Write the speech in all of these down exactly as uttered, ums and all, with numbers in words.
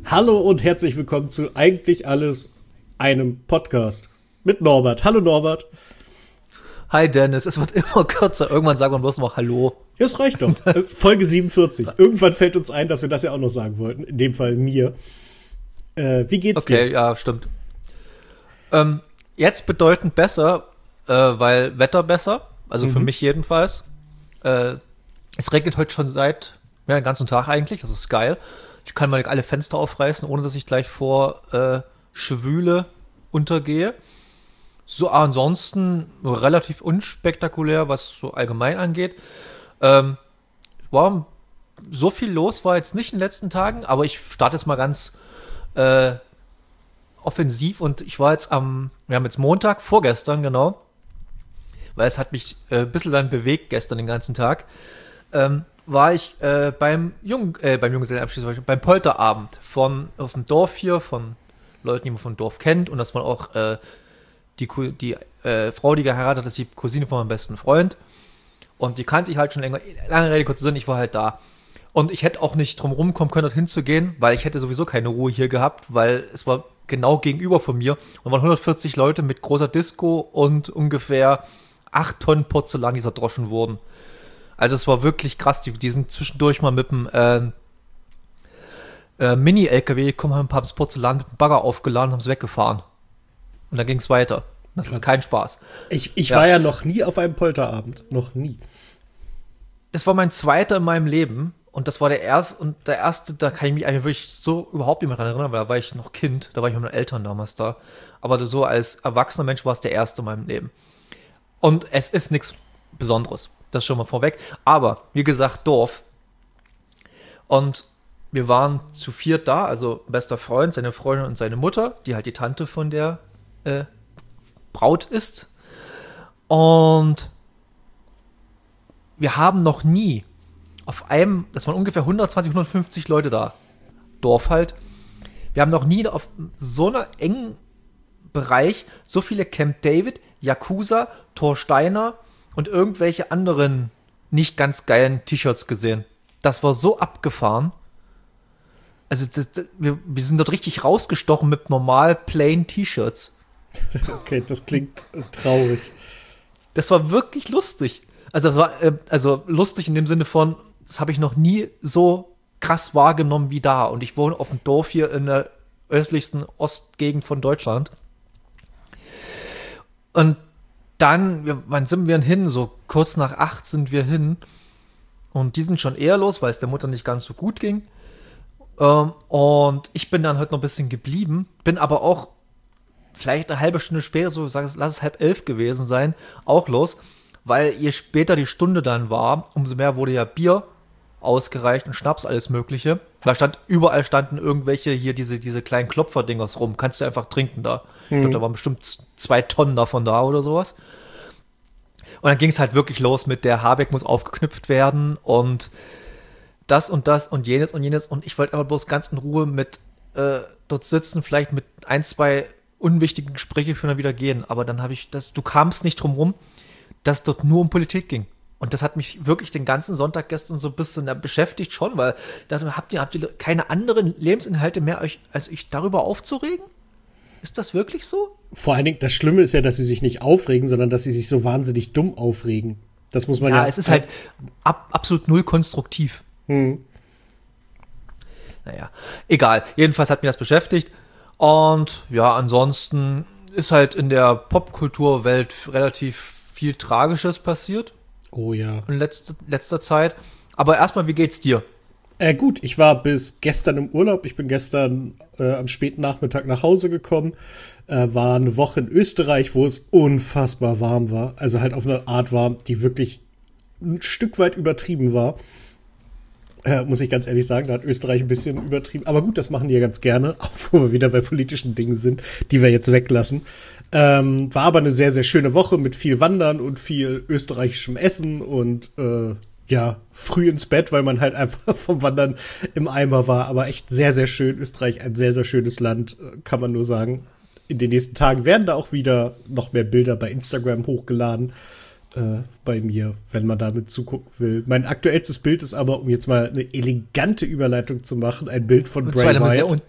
Hallo und herzlich willkommen zu Eigentlich Alles, einem Podcast mit Norbert. Hallo Norbert. Hi Dennis, es wird immer kürzer. Irgendwann sagen wir bloß noch Hallo. Ja, es reicht doch. Folge siebenundvierzig. Irgendwann fällt uns ein, dass wir das ja auch noch sagen wollten. In dem Fall mir. Äh, wie geht's okay, dir? Okay, ja, stimmt. Ähm, jetzt bedeutend besser, äh, weil Wetter besser. Also mhm. für mich jedenfalls. Äh, es regnet heute schon seit ja, den ganzen Tag eigentlich. Das ist geil. Ich kann mal alle Fenster aufreißen, ohne dass ich gleich vor äh, Schwüle untergehe. So, ansonsten relativ unspektakulär, was so allgemein angeht. Ähm, war so viel los war jetzt nicht in den letzten Tagen, aber ich starte jetzt mal ganz äh, offensiv und ich war jetzt am, wir haben jetzt Montag, vorgestern genau, weil es hat mich äh, ein bisschen dann bewegt gestern den ganzen Tag, ähm, war ich äh, beim Jung, äh, beim Junggesellenabschied, beim Polterabend von auf dem Dorf hier, von Leuten, die man vom Dorf kennt und das war auch äh, die, die äh, Frau, die geheiratet hat, ist die Cousine von meinem besten Freund. Und die kannte ich halt schon länger. Lange Rede, kurzer Sinn, ich war halt da. Und ich hätte auch nicht drum rumkommen können, dorthin zu gehen, weil ich hätte sowieso keine Ruhe hier gehabt, weil es war genau gegenüber von mir. Und waren hundertvierzig Leute mit großer Disco und ungefähr acht Tonnen Porzellan, die zerdroschen wurden. Also es war wirklich krass. Die, die sind zwischendurch mal mit dem äh, äh, Mini-L K W gekommen, haben ein paar Porzellan mit dem Bagger aufgeladen und haben es weggefahren. Und dann ging es weiter. Das Krass. Ist kein Spaß. Ich, ich ja. war ja noch nie auf einem Polterabend. Noch nie. Das war mein zweiter in meinem Leben. Und das war der erste. Und der erste, da kann ich mich eigentlich wirklich so überhaupt nicht mehr dran erinnern, weil da war ich noch Kind. Da war ich mit meinen Eltern damals da. Aber so als erwachsener Mensch war es der erste in meinem Leben. Und es ist nichts Besonderes. Das schon mal vorweg. Aber, wie gesagt, Dorf. Und wir waren zu viert da. Also bester Freund, seine Freundin und seine Mutter. Die halt die Tante von der Äh, Braut ist. Und wir haben noch nie auf einem, das waren ungefähr hundertzwanzig, hundertfünfzig Leute da, Dorf halt, wir haben noch nie auf so einer engen Bereich so viele Camp David, Yakuza, Thor Steiner und irgendwelche anderen nicht ganz geilen T-Shirts gesehen. Das war so abgefahren. Also das, das, wir, wir sind dort richtig rausgestochen mit normal plain T-Shirts. Okay, das klingt traurig. Das war wirklich lustig. Also das war äh, also lustig in dem Sinne von, das habe ich noch nie so krass wahrgenommen wie da. Und ich wohne auf dem Dorf hier in der östlichsten Ostgegend von Deutschland. Und dann, wir, wann sind wir denn hin? So kurz nach acht sind wir hin. Und die sind schon eher los, weil es der Mutter nicht ganz so gut ging. Ähm, und ich bin dann halt noch ein bisschen geblieben. Bin aber auch vielleicht eine halbe Stunde später, so sag, lass es halb elf gewesen sein, auch los, weil je später die Stunde dann war, umso mehr wurde ja Bier ausgereicht und Schnaps, alles mögliche. Da stand, überall standen irgendwelche hier diese, diese kleinen Klopfer-Dingers rum, kannst du einfach trinken da. Mhm. Ich glaube, da waren bestimmt zwei Tonnen davon da oder sowas. Und dann ging es halt wirklich los mit der Habeck muss aufgeknüpft werden und das und das und jenes und jenes und ich wollte aber bloß ganz in Ruhe mit äh, dort sitzen, vielleicht mit ein, zwei unwichtigen Gespräche führen, dann wieder gehen. Aber dann habe ich das, du kamst nicht drum rum, dass dort nur um Politik ging. Und das hat mich wirklich den ganzen Sonntag gestern so ein bisschen ja, beschäftigt schon, weil da habt ihr, habt ihr keine anderen Lebensinhalte mehr, euch, als euch darüber aufzuregen? Ist das wirklich so? Vor allen Dingen, das Schlimme ist ja, dass sie sich nicht aufregen, sondern dass sie sich so wahnsinnig dumm aufregen. Das muss man ja. Ja, es ist halt ab, absolut null konstruktiv. Hm. Naja, egal. Jedenfalls hat mich das beschäftigt. Und ja, ansonsten ist halt in der Popkulturwelt relativ viel Tragisches passiert. Oh ja. In letzter, letzter Zeit. Aber erstmal, wie geht's dir? Äh, gut, ich war bis gestern im Urlaub. Ich bin gestern äh, am späten Nachmittag nach Hause gekommen. Äh, war eine Woche in Österreich, wo es unfassbar warm war. Also halt auf eine Art warm, die wirklich ein Stück weit übertrieben war. Äh, muss ich ganz ehrlich sagen, da hat Österreich ein bisschen übertrieben. Aber gut, das machen die ja ganz gerne, auch wo wir wieder bei politischen Dingen sind, die wir jetzt weglassen. Ähm, war aber eine sehr, sehr schöne Woche mit viel Wandern und viel österreichischem Essen und äh, ja, früh ins Bett, weil man halt einfach vom Wandern im Eimer war. Aber echt sehr, sehr schön. Österreich, ein sehr, sehr schönes Land, kann man nur sagen. In den nächsten Tagen werden da auch wieder noch mehr Bilder bei Instagram hochgeladen. Äh, bei mir, wenn man damit zugucken will. Mein aktuellstes Bild ist aber, um jetzt mal eine elegante Überleitung zu machen, ein Bild von und Bray zwar Wyatt. Sehr un-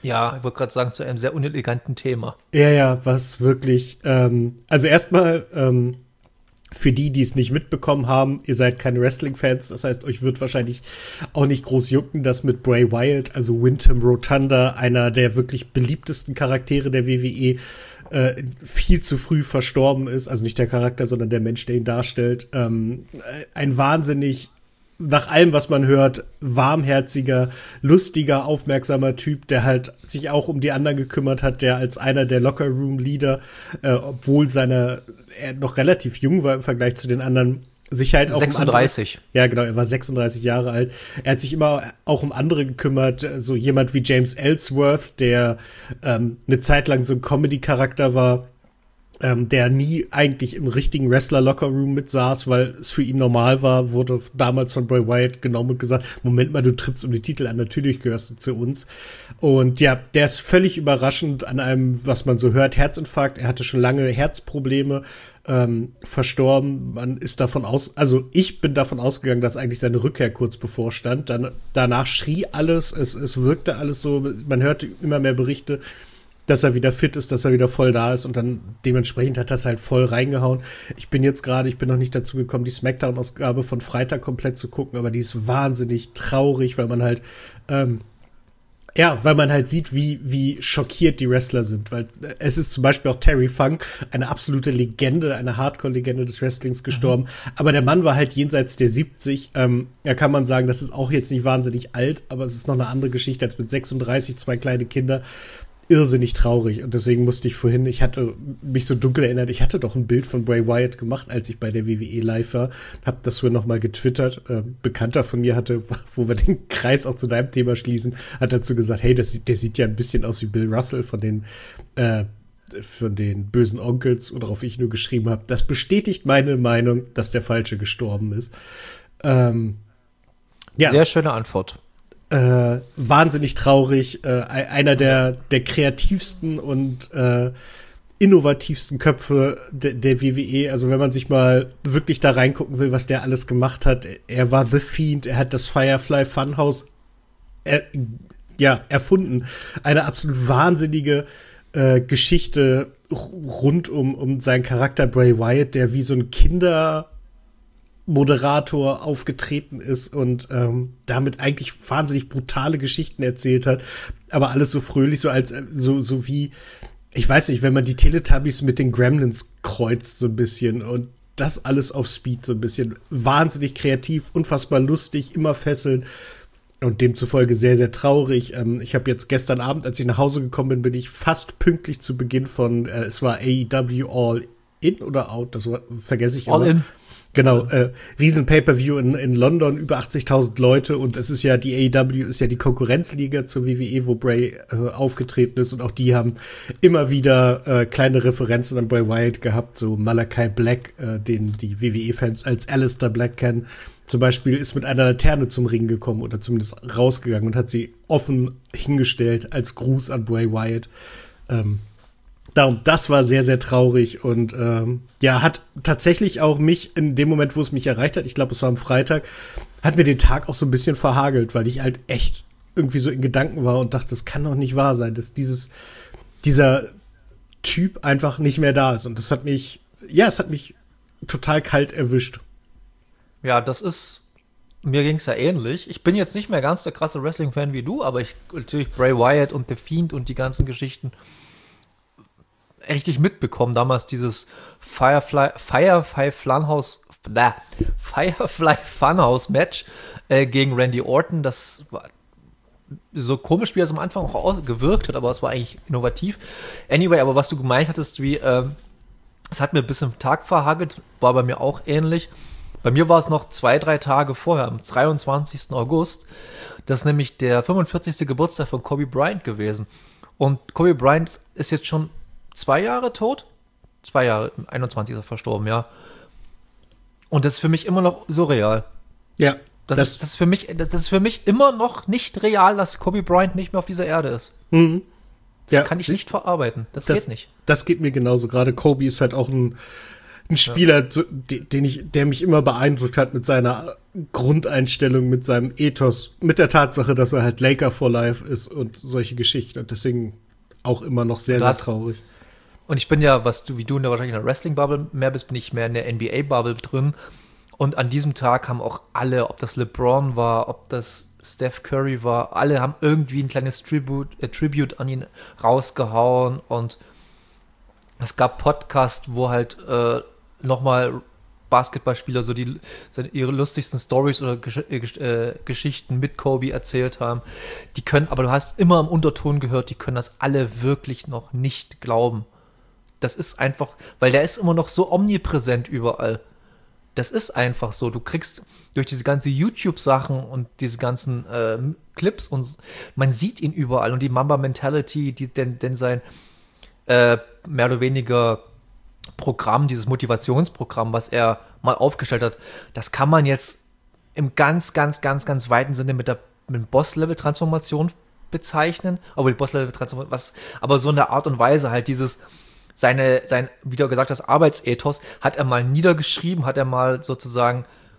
Ja, ich wollte gerade sagen, zu einem sehr uneleganten Thema. Ja, ja, was wirklich, ähm, also erstmal, ähm, für die, die es nicht mitbekommen haben, ihr seid keine Wrestling-Fans, das heißt, euch wird wahrscheinlich auch nicht groß jucken, dass mit Bray Wyatt, also Wyndham Rotunda, einer der wirklich beliebtesten Charaktere der W W E, äh, viel zu früh verstorben ist. Also nicht der Charakter, sondern der Mensch, der ihn darstellt. Ähm, ein wahnsinnig, nach allem, was man hört, warmherziger, lustiger, aufmerksamer Typ, der halt sich auch um die anderen gekümmert hat, der als einer der Locker-Room-Leader, äh, obwohl seine, er noch relativ jung war im Vergleich zu den anderen, sich halt auch sechsunddreißig. Um andere, ja, genau, er war sechsunddreißig Jahre alt. Er hat sich immer auch um andere gekümmert, so jemand wie James Ellsworth, der ähm, eine Zeit lang so ein Comedy-Charakter war, Ähm, der nie eigentlich im richtigen Wrestler-Locker-Room mitsaß, weil es für ihn normal war, wurde damals von Bray Wyatt genommen und gesagt, Moment mal, du trittst um die Titel an, natürlich gehörst du zu uns. Und ja, der ist völlig überraschend an einem, was man so hört, Herzinfarkt. Er hatte schon lange Herzprobleme, ähm, verstorben. Man ist davon aus, also ich bin davon ausgegangen, dass eigentlich seine Rückkehr kurz bevorstand. Dann, danach schrie alles, es, es wirkte alles so, man hörte immer mehr Berichte, dass er wieder fit ist, dass er wieder voll da ist und dann dementsprechend hat das halt voll reingehauen. Ich bin jetzt gerade, ich bin noch nicht dazu gekommen, die Smackdown-Ausgabe von Freitag komplett zu gucken, aber die ist wahnsinnig traurig, weil man halt, ähm, ja, weil man halt sieht, wie, wie schockiert die Wrestler sind, weil es ist zum Beispiel auch Terry Funk, eine absolute Legende, eine Hardcore-Legende des Wrestlings gestorben, mhm. aber der Mann war halt jenseits der siebzig, ähm, ja, kann man sagen, das ist auch jetzt nicht wahnsinnig alt, aber es ist noch eine andere Geschichte als mit sechsunddreißig, zwei kleine Kinder, irrsinnig traurig und deswegen musste ich vorhin, ich hatte mich so dunkel erinnert, ich hatte doch ein Bild von Bray Wyatt gemacht, als ich bei der W W E live war, hab das für noch mal getwittert, äh, Bekannter von mir hatte, wo wir den Kreis auch zu deinem Thema schließen, hat dazu gesagt, hey, das, der sieht ja ein bisschen aus wie Bill Russell von den äh, von den bösen Onkels, worauf ich nur geschrieben habe, das bestätigt meine Meinung, dass der Falsche gestorben ist. Ähm, ja. Sehr schöne Antwort. Äh, wahnsinnig traurig, äh, einer der, der kreativsten und äh, innovativsten Köpfe de, der W W E, also wenn man sich mal wirklich da reingucken will, was der alles gemacht hat, er war The Fiend, er hat das Firefly Funhouse er, ja, erfunden, eine absolut wahnsinnige äh, Geschichte rund um, um seinen Charakter Bray Wyatt, der wie so ein Kinder Moderator aufgetreten ist und ähm, damit eigentlich wahnsinnig brutale Geschichten erzählt hat, aber alles so fröhlich, so als so so wie, ich weiß nicht, wenn man die Teletubbies mit den Gremlins kreuzt so ein bisschen und das alles auf Speed so ein bisschen, wahnsinnig kreativ, unfassbar lustig, immer fesselnd und demzufolge sehr, sehr traurig. Ähm, ich habe jetzt gestern Abend, als ich nach Hause gekommen bin, bin ich fast pünktlich zu Beginn von, äh, es war A E W All In oder Out, das war, vergesse ich immer. All In. Genau, äh, riesen Pay-Per-View in, in London, über achtzigtausend Leute und es ist ja, die A E W ist ja die Konkurrenzliga zur W W E, wo Bray äh, aufgetreten ist und auch die haben immer wieder äh, kleine Referenzen an Bray Wyatt gehabt, so Malachi Black, äh, den die W W E-Fans als Aleister Black kennen, zum Beispiel ist mit einer Laterne zum Ring gekommen oder zumindest rausgegangen und hat sie offen hingestellt als Gruß an Bray Wyatt. Ähm, Darum, das war sehr, sehr traurig und ähm, ja, hat tatsächlich auch mich in dem Moment, wo es mich erreicht hat, ich glaube, es war am Freitag, hat mir den Tag auch so ein bisschen verhagelt, weil ich halt echt irgendwie so in Gedanken war und dachte, das kann doch nicht wahr sein, dass dieses, dieser Typ einfach nicht mehr da ist. Und das hat mich, ja, es hat mich total kalt erwischt. Ja, das ist, mir ging's ja ähnlich. Ich bin jetzt nicht mehr ganz der krasse Wrestling-Fan wie du, aber ich natürlich Bray Wyatt und The Fiend und die ganzen Geschichten richtig mitbekommen, damals dieses Firefly, Firefly Funhouse, äh, Firefly Funhouse Match äh, gegen Randy Orton, das war so komisch, wie es am Anfang auch gewirkt hat, aber es war eigentlich innovativ. Anyway, aber was du gemeint hattest, wie, äh, es hat mir ein bisschen Tag verhagelt, war bei mir auch ähnlich. Bei mir war es noch zwei, drei Tage vorher, am dreiundzwanzigsten August, das ist nämlich der fünfundvierzigste Geburtstag von Kobe Bryant gewesen. Und Kobe Bryant ist jetzt schon zwei Jahre tot? Zwei Jahre, einundzwanzig ist er verstorben, ja. Und das ist für mich immer noch surreal. Ja. Das, das, ist, das, ist für mich, das ist für mich immer noch nicht real, dass Kobe Bryant nicht mehr auf dieser Erde ist. Mhm. Das ja, kann ich nicht verarbeiten. Das, das geht nicht. Das geht mir genauso. Gerade Kobe ist halt auch ein ein Spieler, ja. den ich, der mich immer beeindruckt hat mit seiner Grundeinstellung, mit seinem Ethos, mit der Tatsache, dass er halt Laker for Life ist und solche Geschichten und deswegen auch immer noch sehr, sehr traurig. Und ich bin ja, was du, wie du in der wahrscheinlich in der Wrestling-Bubble mehr bist, bin ich mehr in der N B A-Bubble drin. Und an diesem Tag haben auch alle, ob das LeBron war, ob das Steph Curry war, alle haben irgendwie ein kleines Tribute, äh, Tribute an ihn rausgehauen. Und es gab Podcasts, wo halt äh, nochmal Basketballspieler so die ihre lustigsten Stories oder Gesch äh, Geschichten mit Kobe erzählt haben. Die können, aber du hast immer im Unterton gehört, die können das alle wirklich noch nicht glauben. Das ist einfach, weil der ist immer noch so omnipräsent überall. Das ist einfach so. Du kriegst durch diese ganzen YouTube-Sachen und diese ganzen äh, Clips und man sieht ihn überall und die Mamba-Mentality, die denn, denn sein äh, mehr oder weniger Programm, dieses Motivationsprogramm, was er mal aufgestellt hat, das kann man jetzt im ganz, ganz, ganz, ganz weiten Sinne mit der mit Boss-Level-Transformation bezeichnen. Aber die Boss-Level-Transformation, was, aber so in der Art und Weise halt dieses, seine, sein, wie du gesagt hast, Arbeitsethos hat er mal niedergeschrieben, hat er mal sozusagen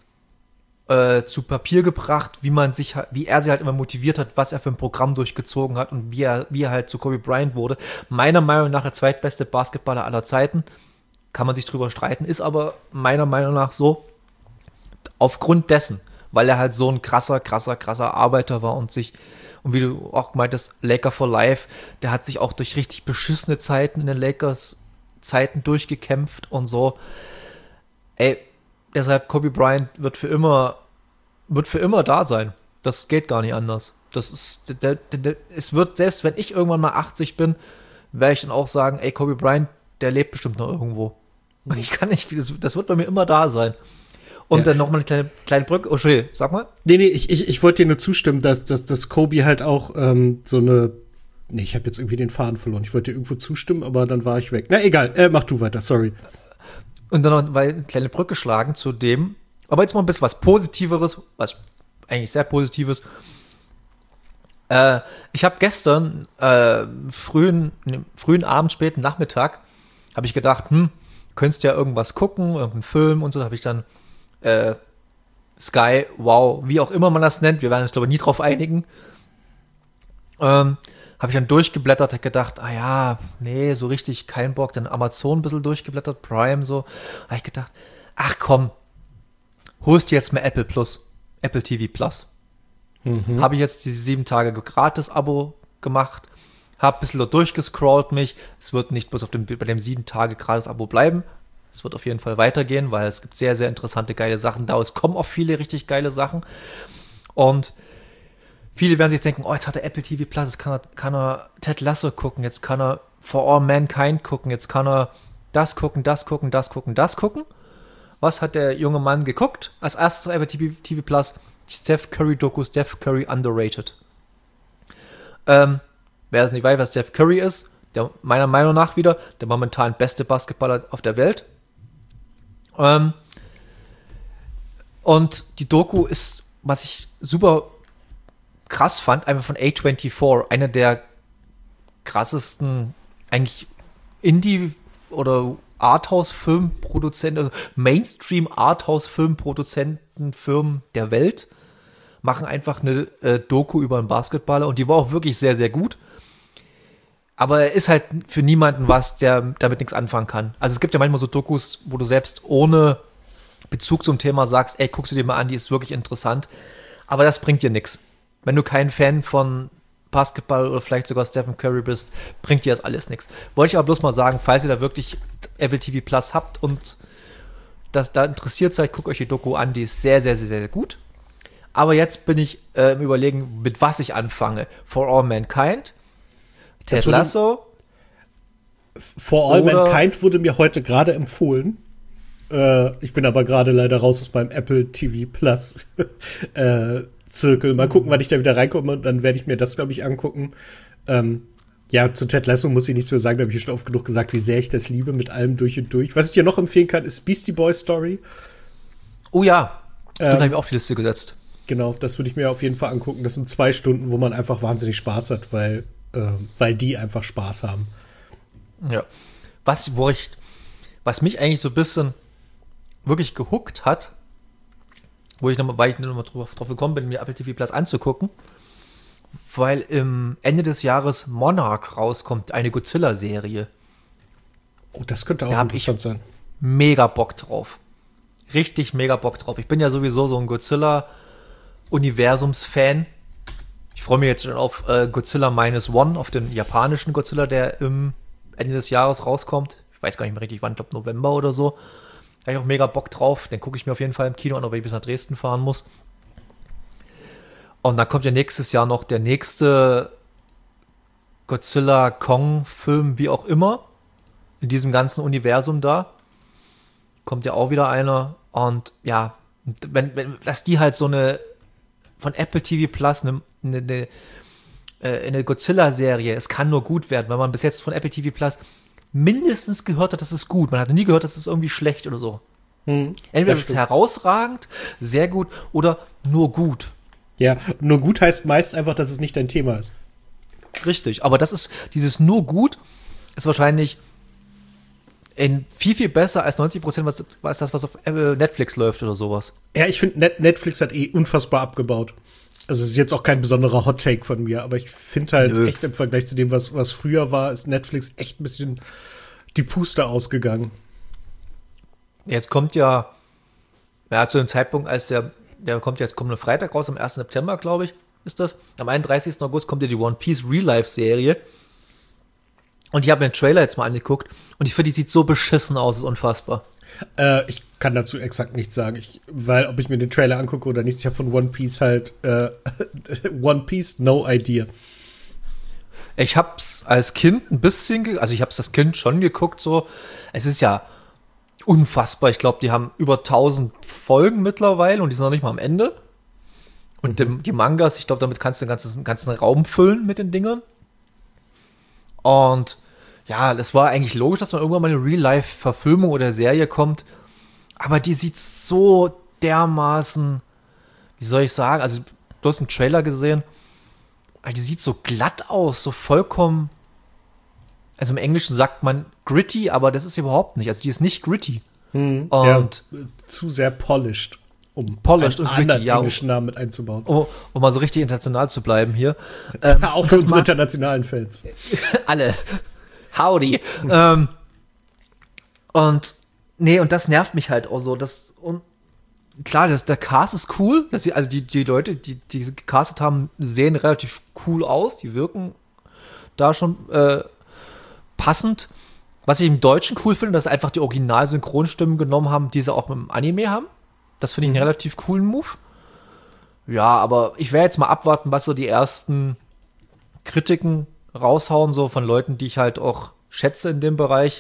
äh, zu Papier gebracht, wie man sich, wie er sich halt immer motiviert hat, was er für ein Programm durchgezogen hat und wie er, wie er halt zu Kobe Bryant wurde. Meiner Meinung nach der zweitbeste Basketballer aller Zeiten. Kann man sich drüber streiten, ist aber meiner Meinung nach so, aufgrund dessen, weil er halt so ein krasser, krasser, krasser Arbeiter war und sich, und wie du auch meintest, Laker for Life, der hat sich auch durch richtig beschissene Zeiten in den Lakers Zeiten durchgekämpft und so. Ey, deshalb Kobe Bryant wird für immer, wird für immer da sein. Das geht gar nicht anders. Das ist, der, der, der, es wird, selbst wenn ich irgendwann mal achtzig bin, werde ich dann auch sagen, ey, Kobe Bryant, der lebt bestimmt noch irgendwo. Ich kann nicht, das, das wird bei mir immer da sein. Und ja. Dann nochmal eine kleine, kleine Brücke. Oh, Entschuldigung, sag mal. Nee, nee, ich, ich, ich wollte dir nur zustimmen, dass, dass, dass Kobe halt auch ähm, so eine. Nee, ich habe jetzt irgendwie den Faden verloren. Ich wollte dir irgendwo zustimmen, aber dann war ich weg. Na, egal, äh, mach du weiter, sorry. Und dann noch eine kleine Brücke schlagen zu dem. Aber jetzt mal ein bisschen was Positiveres, was eigentlich sehr Positives. Äh, ich habe gestern, äh, frühen, frühen Abend, späten Nachmittag, habe ich gedacht, hm, könntest ja irgendwas gucken, irgendeinen Film und so. Da habe ich dann äh, Sky, Wow, wie auch immer man das nennt, wir werden uns, glaube ich, nie drauf einigen, ähm, habe ich dann durchgeblättert, habe gedacht, ah ja, nee, so richtig kein Bock, dann Amazon ein bisschen durchgeblättert, Prime so, habe ich gedacht, ach komm, holst dir jetzt mal Apple Plus, Apple T V Plus. Mhm. Habe ich jetzt diese sieben Tage Gratis-Abo gemacht, habe ein bisschen da durchgescrollt mich. Es wird nicht bloß auf dem, bei dem sieben Tage Gratis-Abo bleiben. Es wird auf jeden Fall weitergehen, weil es gibt sehr, sehr interessante, geile Sachen da. Es kommen auch viele richtig geile Sachen. Und viele werden sich denken, oh, jetzt hat er Apple T V Plus, jetzt kann er, kann er Ted Lasso gucken, jetzt kann er For All Mankind gucken, jetzt kann er das gucken, das gucken, das gucken, das gucken. Was hat der junge Mann geguckt? Als erstes auf Apple T V Plus die Steph Curry-Doku, Steph Curry Underrated. Ähm, wer es nicht weiß, was Steph Curry ist, der meiner Meinung nach wieder der momentan beste Basketballer auf der Welt. Ähm, und die Doku ist, was ich super krass fand, einfach von A vierundzwanzig, einer der krassesten eigentlich Indie- oder Arthouse-Filmproduzenten, also Mainstream-Arthouse-Filmproduzenten-Firmen der Welt, machen einfach eine äh, Doku über einen Basketballer und die war auch wirklich sehr, sehr gut. Aber er ist halt für niemanden was, der damit nichts anfangen kann. Also es gibt ja manchmal so Dokus, wo du selbst ohne Bezug zum Thema sagst, ey, guckst du dir mal an, die ist wirklich interessant. Aber das bringt dir nichts. Wenn du kein Fan von Basketball oder vielleicht sogar Stephen Curry bist, bringt dir das alles nichts. Wollte ich aber bloß mal sagen, falls ihr da wirklich Apple T V Plus habt und das da interessiert seid, guckt euch die Doku an, die ist sehr, sehr, sehr, sehr gut. Aber jetzt bin ich äh, im Überlegen, mit was ich anfange. For All Mankind, Ted Lasso. For All Mankind wurde mir heute gerade empfohlen. Äh, ich bin aber gerade leider raus aus meinem Apple T V Plus äh, Zirkel. Mal gucken, wann ich da wieder reinkomme und dann werde ich mir das, glaube ich, angucken. Ähm, ja, zu Ted Lasso muss ich nichts mehr sagen, da habe ich schon oft genug gesagt, wie sehr ich das liebe, mit allem durch und durch. Was ich dir noch empfehlen kann, ist Beastie Boy Story. Oh ja, ähm, den habe ich auf die Liste gesetzt. Genau, das würde ich mir auf jeden Fall angucken. Das sind zwei Stunden, wo man einfach wahnsinnig Spaß hat, weil, äh, weil die einfach Spaß haben. Ja. Was, wo ich, was mich eigentlich so ein bisschen wirklich gehuckt hat, wo ich nochmal, weil ich nochmal drauf, drauf gekommen bin, mir Apple T V Plus anzugucken, weil im Ende des Jahres Monarch rauskommt, eine Godzilla-Serie. Oh, das könnte auch Da hab interessant ich sein. Mega Bock drauf. Richtig mega Bock drauf. Ich bin ja sowieso so ein Godzilla-Universums-Fan. Ich freue mich jetzt schon auf äh, Godzilla Minus One, auf den japanischen Godzilla, der im Ende des Jahres rauskommt. Ich weiß gar nicht mehr richtig wann, ich glaube November oder so. Da habe ich auch mega Bock drauf. Den gucke ich mir auf jeden Fall im Kino an, auch wenn ich bis nach Dresden fahren muss. Und dann kommt ja nächstes Jahr noch der nächste Godzilla-Kong-Film, wie auch immer. In diesem ganzen Universum da. Kommt ja auch wieder einer. Und ja, wenn, wenn, dass die halt so eine von Apple T V Plus eine, eine, eine, eine Godzilla-Serie, es kann nur gut werden, weil man bis jetzt von Apple T V Plus mindestens gehört hat, das ist gut. Man hat nie gehört, das ist irgendwie schlecht oder so. Hm, Entweder ist es herausragend, sehr gut oder nur gut. Ja, nur gut heißt meist einfach, dass es nicht dein Thema ist. Richtig, aber das ist, dieses nur gut ist wahrscheinlich in viel, viel besser als neunzig Prozent, was, was das, was auf Netflix läuft oder sowas. Ja, ich finde, Net- Netflix hat eh unfassbar abgebaut. Also es ist jetzt auch kein besonderer Hot-Take von mir, aber ich finde halt Nö. echt im Vergleich zu dem, was, was früher war, ist Netflix echt ein bisschen die Puste ausgegangen. Jetzt kommt ja, ja, zu dem Zeitpunkt, als der, der kommt jetzt kommende Freitag raus, am ersten September, glaube ich, ist das. Am einunddreißigsten August kommt ja die One Piece Real Life Serie. Und ich habe mir den Trailer jetzt mal angeguckt und ich finde, die sieht so beschissen aus, ist unfassbar. Äh, ich kann dazu exakt nichts sagen, ich, weil ob ich mir den Trailer angucke oder nichts, ich habe von One Piece halt äh, One Piece, no idea. Ich hab's als Kind ein bisschen, ge- also ich hab's das Kind schon geguckt, so. Es ist ja unfassbar. Ich glaube, die haben über tausend Folgen mittlerweile und die sind noch nicht mal am Ende. Und dem, die Mangas, ich glaube, damit kannst du den ganzen, ganzen Raum füllen mit den Dingern. Und ja, es war eigentlich logisch, dass man irgendwann mal eine Real-Life-Verfilmung oder Serie kommt. Aber die sieht so dermaßen, wie soll ich sagen, also du hast einen Trailer gesehen, aber die sieht so glatt aus, so vollkommen, also im Englischen sagt man gritty, aber das ist überhaupt nicht, also die ist nicht gritty. Hm, Und ja, zu sehr polished, um Polished einen und gritty, anderen ja. englischen Namen mit einzubauen. um, um mal so richtig international zu bleiben hier. Ähm, Ja, auch für das unsere mag- internationalen Fans. alle. Howdy. ähm, und nee, und das nervt mich halt auch so. Das, und klar, das, der Cast ist cool. Das, also die, die Leute, die, die diese gecastet haben, sehen relativ cool aus. Die wirken da schon äh, passend. Was ich im Deutschen cool finde, dass einfach die Original-Synchronstimmen genommen haben, die sie auch im Anime haben. Das finde ich einen relativ coolen Move. Ja, aber ich werde jetzt mal abwarten, was so die ersten Kritiken raushauen, so von Leuten, die ich halt auch schätze in dem Bereich.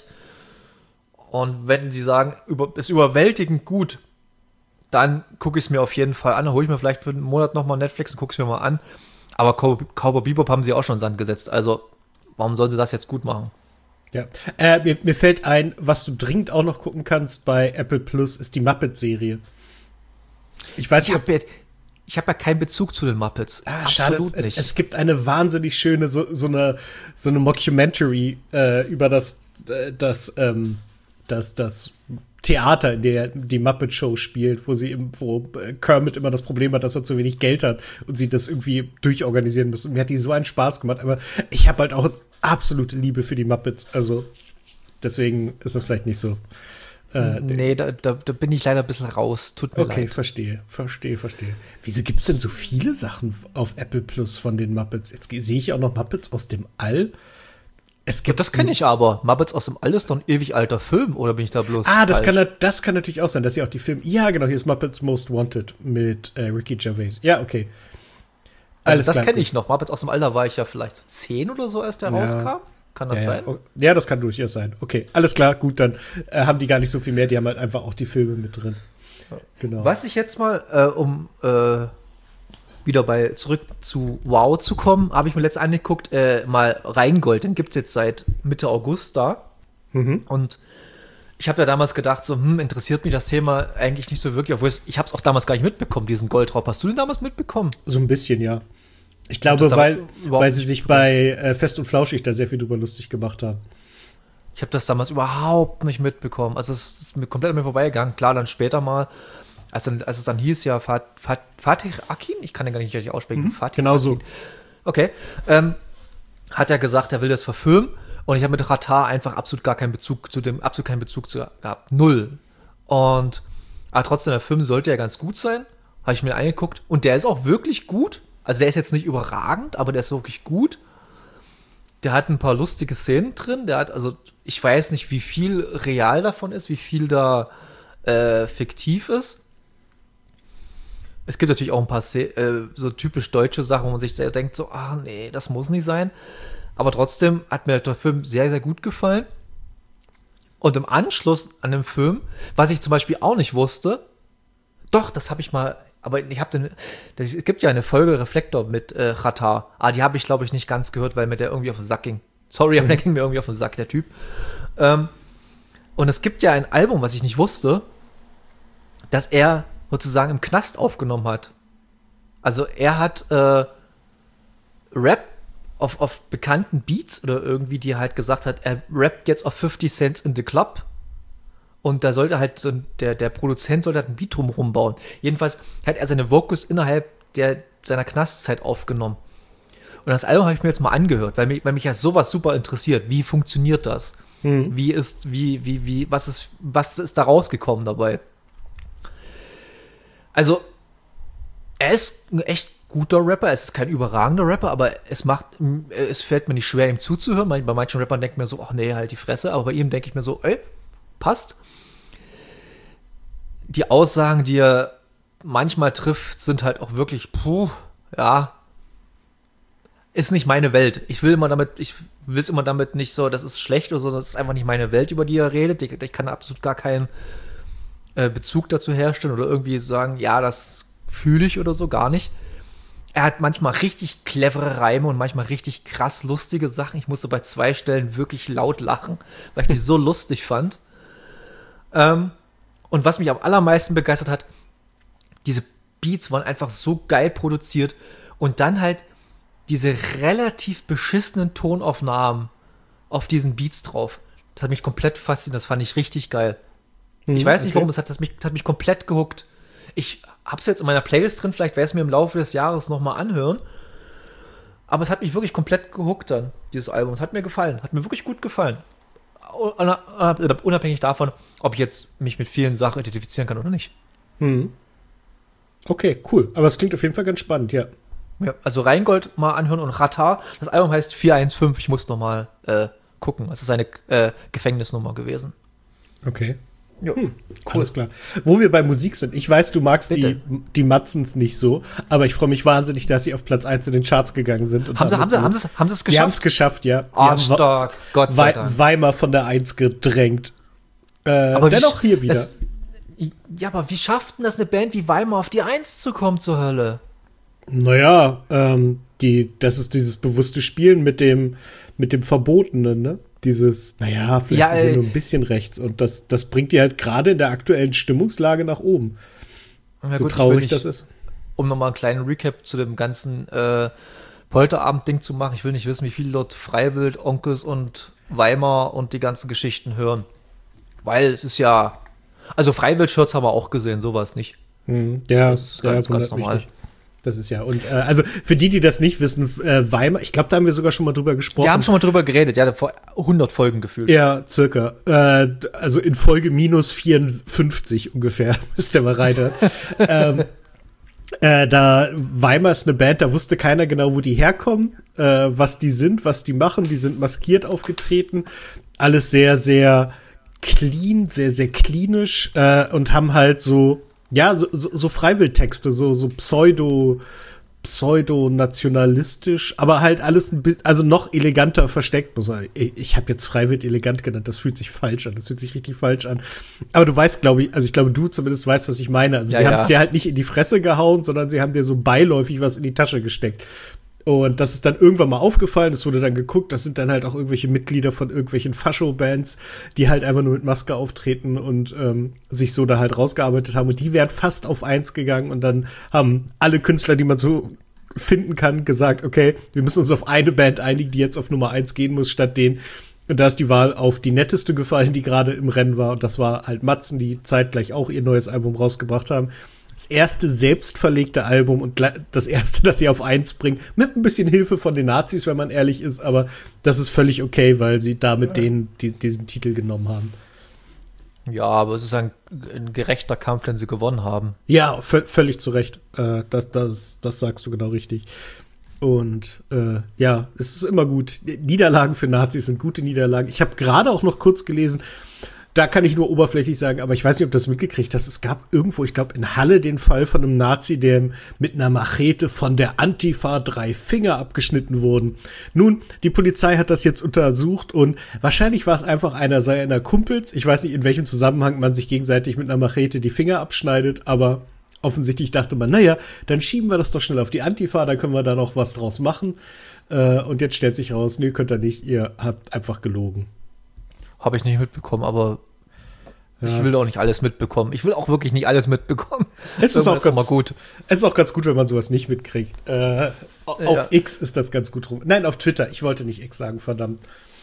Und wenn sie sagen, über, ist überwältigend gut, dann gucke ich es mir auf jeden Fall an. Hole ich mir vielleicht für einen Monat nochmal Netflix und gucke es mir mal an. Aber Cow- Cowboy Bebop haben sie auch schon in den Sand gesetzt. Also, warum sollen sie das jetzt gut machen? Ja. Äh, mir, mir fällt ein, was du dringend auch noch gucken kannst bei Apple Plus, ist die Muppet-Serie. Ich weiß Ich nicht, ob habe ja, ich hab ja keinen Bezug zu den Muppets. Ah, schade, Absolut es, nicht. es, es gibt eine wahnsinnig schöne, so, so eine, so eine Mockumentary äh, über das, äh, das, ähm, das, das Theater, in der die Muppet Show spielt, wo sie im, wo äh, Kermit immer das Problem hat, dass er zu wenig Geld hat und sie das irgendwie durchorganisieren müssen. Und mir hat die so einen Spaß gemacht, aber ich habe halt auch absolute Liebe für die Muppets, also deswegen ist das vielleicht nicht so. Äh, nee, da, da, da bin ich leider ein bisschen raus. Tut mir Okay, leid. verstehe, verstehe, verstehe. Wieso gibt's denn so viele Sachen auf Apple Plus von den Muppets? Jetzt ge- sehe ich auch noch Muppets aus dem All. Es Ja, gibt das kenne ich aber. Muppets aus dem All ist doch ein ewig alter Film, oder bin ich da bloß Ah, das falsch? kann, das kann natürlich auch sein, dass sie auch die Filme. Ja, genau, hier ist Muppets Most Wanted mit äh, Ricky Gervais. Ja, okay. Also Alles das klar, kenne gut. ich noch. Muppets aus dem All, da war ich ja vielleicht so zehn oder so, als der Ja. rauskam. Kann das Ja, sein? ja. Oh, ja, das kann durchaus sein. Okay, alles klar, gut, dann äh, haben die gar nicht so viel mehr, die haben halt einfach auch die Filme mit drin. Genau. Was ich jetzt mal, äh, um äh, wieder bei zurück zu WoW zu kommen, habe ich mir letztens angeguckt, äh, mal Rheingold, den gibt es jetzt seit Mitte August da. Mhm. Und ich habe ja damals gedacht, so, hm, interessiert mich das Thema eigentlich nicht so wirklich, obwohl es, ich habe es auch damals gar nicht mitbekommen, diesen Goldraub. Hast du den damals mitbekommen? So ein bisschen, ja. Ich das glaube, damals weil, überhaupt weil sie nicht sich bei äh, Fest und Flauschig da sehr viel drüber lustig gemacht haben. Ich habe das damals überhaupt nicht mitbekommen. Also es ist mir komplett an mir vorbeigegangen. Klar, dann später mal, als, dann, als es dann hieß ja Fat, Fat, Fatih Akin, ich kann den gar nicht richtig aussprechen. Mhm, Fatih genau Akin. so. Okay, ähm, hat er gesagt, er will das verfilmen. Und ich habe mit Ratar einfach absolut gar keinen Bezug zu dem, absolut keinen Bezug zu gehabt. Null. Und aber trotzdem, der Film sollte ja ganz gut sein. Habe ich mir angeguckt. Und der ist auch wirklich gut. Also der ist jetzt nicht überragend, aber der ist wirklich gut. Der hat ein paar lustige Szenen drin. Der hat, also, ich weiß nicht, wie viel real davon ist, wie viel da äh, fiktiv ist. Es gibt natürlich auch ein paar äh, so typisch deutsche Sachen, wo man sich sehr denkt, so, ah, nee, das muss nicht sein. Aber trotzdem hat mir der Film sehr, sehr gut gefallen. Und im Anschluss an den Film, was ich zum Beispiel auch nicht wusste, doch, das habe ich mal, aber ich habe den, das, es gibt ja eine Folge Reflektor mit äh, Ratar. Ah, die habe ich, glaube ich, nicht ganz gehört, weil mir der irgendwie auf den Sack ging. Sorry, aber der ging mir irgendwie auf den Sack, der Typ. Ähm, und es gibt ja ein Album, was ich nicht wusste, dass er sozusagen im Knast aufgenommen hat. Also er hat äh, Rap auf, auf bekannten Beats oder irgendwie, die er halt gesagt hat, er rappt jetzt auf fifty Cents in the Club. Und da sollte halt so der, der Produzent sollte halt ein Beat drumherum bauen. Jedenfalls hat er seine Vocals innerhalb der, seiner Knastzeit aufgenommen. Und das Album habe ich mir jetzt mal angehört, weil mich, weil mich ja sowas super interessiert. Wie funktioniert das? Hm. Wie ist, wie, wie, wie, was ist, was ist da rausgekommen dabei? Also, er ist ein echt guter Rapper, es ist kein überragender Rapper, aber es macht, es fällt mir nicht schwer, ihm zuzuhören. Bei manchen Rappern denkt mir so, ach nee, halt die Fresse, aber bei ihm denke ich mir so, ey, passt. Die Aussagen, die er manchmal trifft, sind halt auch wirklich, puh, ja, ist nicht meine Welt. Ich will immer damit, ich will es immer damit nicht so, das ist schlecht oder so, das ist einfach nicht meine Welt, über die er redet. Ich, ich kann absolut gar keinen äh, Bezug dazu herstellen oder irgendwie sagen, ja, das fühle ich oder so, gar nicht. Er hat manchmal richtig clevere Reime und manchmal richtig krass lustige Sachen. Ich musste bei zwei Stellen wirklich laut lachen, weil ich die so lustig fand. Ähm, und was mich am allermeisten begeistert hat, diese Beats waren einfach so geil produziert und dann halt diese relativ beschissenen Tonaufnahmen auf diesen Beats drauf. Das hat mich komplett fasziniert, das fand ich richtig geil. Hm, ich weiß nicht, okay. warum, es hat, das mich, das hat mich komplett gehuckt. Ich hab's jetzt in meiner Playlist drin, vielleicht werde ich es mir im Laufe des Jahres nochmal anhören. Aber es hat mich wirklich komplett gehuckt dann, dieses Album. Es hat mir gefallen, hat mir wirklich gut gefallen. Unabhängig davon, ob ich jetzt mich mit vielen Sachen identifizieren kann oder nicht. Hm. Okay, cool. Aber es klingt auf jeden Fall ganz spannend, ja. Ja, also Rheingold mal anhören und Ratar. Das Album heißt vier eins fünf. Ich muss noch mal äh, gucken. Es ist eine äh, Gefängnisnummer gewesen. Okay. Hm, cool. Alles klar. Wo wir bei Musik sind, ich weiß, du magst die, die Matzens nicht so, aber ich freue mich wahnsinnig, dass sie auf Platz eins in den Charts gegangen sind. Und haben, sie, haben, sie, haben, sie, haben sie es geschafft? Sie haben es geschafft, ja. Sie oh, stark. Gott sei Dank. Weimar von der eins gedrängt. Äh, aber dennoch hier wieder. Das, ja, aber wie schafft denn das eine Band wie Weimar auf die eins zu kommen zur Hölle? Naja, ähm, die, das ist dieses bewusste Spielen mit dem, mit dem Verbotenen, ne? Dieses, naja, vielleicht ja, ist ja nur ein bisschen rechts. Und das, das bringt die halt gerade in der aktuellen Stimmungslage nach oben. Ja, so gut, traurig nicht, das ist. Um nochmal einen kleinen Recap zu dem ganzen äh, Polterabend-Ding zu machen. Ich will nicht wissen, wie viele dort Freiwild, Onkels und Weimar und die ganzen Geschichten hören. Weil es ist ja, also Freiwild-Shirts haben wir auch gesehen, sowas nicht. Hm, ja, das ist ganz, ganz normal. Nicht. Das ist ja, und äh, also für die, die das nicht wissen, äh, Weimar, ich glaube, da haben wir sogar schon mal drüber gesprochen. Wir haben schon mal drüber geredet, ja, vor hundert Folgen gefühlt. Ja, circa. Äh, also in Folge minus vierundfünfzig ungefähr, müsst ihr mal rein. ähm, äh, da Weimar ist eine Band, da wusste keiner genau, wo die herkommen, äh, was die sind, was die machen. Die sind maskiert aufgetreten. Alles sehr, sehr clean, sehr, sehr klinisch äh, und haben halt so Ja, so, so, so Freiwildtexte, so, so pseudo, pseudo-nationalistisch, aber halt alles ein bisschen, also noch eleganter versteckt. Ich, ich habe jetzt Freiwild elegant genannt, das fühlt sich falsch an, das fühlt sich richtig falsch an. Aber du weißt, glaube ich, also ich glaube, du zumindest weißt, was ich meine. Also ja, sie ja. haben es dir halt nicht in die Fresse gehauen, sondern sie haben dir so beiläufig was in die Tasche gesteckt. Und das ist dann irgendwann mal aufgefallen, es wurde dann geguckt, das sind dann halt auch irgendwelche Mitglieder von irgendwelchen Fascho-Bands, die halt einfach nur mit Maske auftreten und ähm, sich so da halt rausgearbeitet haben. Und die wären fast auf eins gegangen und dann haben alle Künstler, die man so finden kann, gesagt, okay, wir müssen uns auf eine Band einigen, die jetzt auf Nummer eins gehen muss, statt den Und da ist die Wahl auf die netteste gefallen, die gerade im Rennen war. Und das war halt Matzen, die zeitgleich auch ihr neues Album rausgebracht haben. Das erste selbstverlegte Album und das erste, das sie auf eins bringen. Mit ein bisschen Hilfe von den Nazis, wenn man ehrlich ist. Aber das ist völlig okay, weil sie damit ja. den, die, diesen Titel genommen haben. Ja, aber es ist ein, ein gerechter Kampf, den sie gewonnen haben. Ja, v- völlig zu Recht. Äh, das, das, das sagst du genau richtig. Und äh, ja, es ist immer gut. Niederlagen für Nazis sind gute Niederlagen. Ich habe gerade auch noch kurz gelesen, da kann ich nur oberflächlich sagen, aber ich weiß nicht, ob du das mitgekriegt hast. Es gab irgendwo, ich glaube in Halle, den Fall von einem Nazi, der mit einer Machete von der Antifa drei Finger abgeschnitten wurden. Nun, die Polizei hat das jetzt untersucht und wahrscheinlich war es einfach einer seiner Kumpels. Ich weiß nicht, in welchem Zusammenhang man sich gegenseitig mit einer Machete die Finger abschneidet, aber offensichtlich dachte man, naja, dann schieben wir das doch schnell auf die Antifa, dann können wir da noch was draus machen. Äh, und jetzt stellt sich raus, nee, könnt ihr nicht, ihr habt einfach gelogen. Habe ich nicht mitbekommen, aber ja, ich will auch nicht alles mitbekommen. Ich will auch wirklich nicht alles mitbekommen. Es ist auch, ganz, auch mal gut. Es ist auch ganz gut, wenn man sowas nicht mitkriegt. Äh, auf ja. X ist das ganz gut rum. Nein, auf Twitter. Ich wollte nicht X sagen, verdammt.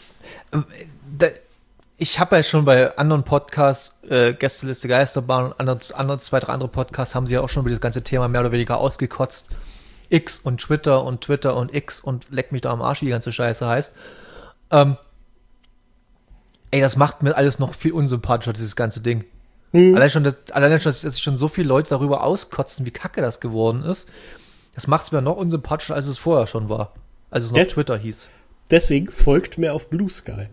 Ich habe ja schon bei anderen Podcasts, äh, Gästeliste Geisterbahn und anderen, anderen, zwei, drei andere Podcasts, haben sie ja auch schon über das ganze Thema mehr oder weniger ausgekotzt. X und Twitter und Twitter und X und leck mich da am Arsch, wie die ganze Scheiße heißt. Ähm, Ey, das macht mir alles noch viel unsympathischer, dieses ganze Ding. Mhm. Allein schon, das, allein schon, dass sich schon so viele Leute darüber auskotzen, wie kacke das geworden ist, das macht es mir noch unsympathischer, als es vorher schon war. Als es noch Des- Twitter hieß. Deswegen folgt mir auf Blue Sky.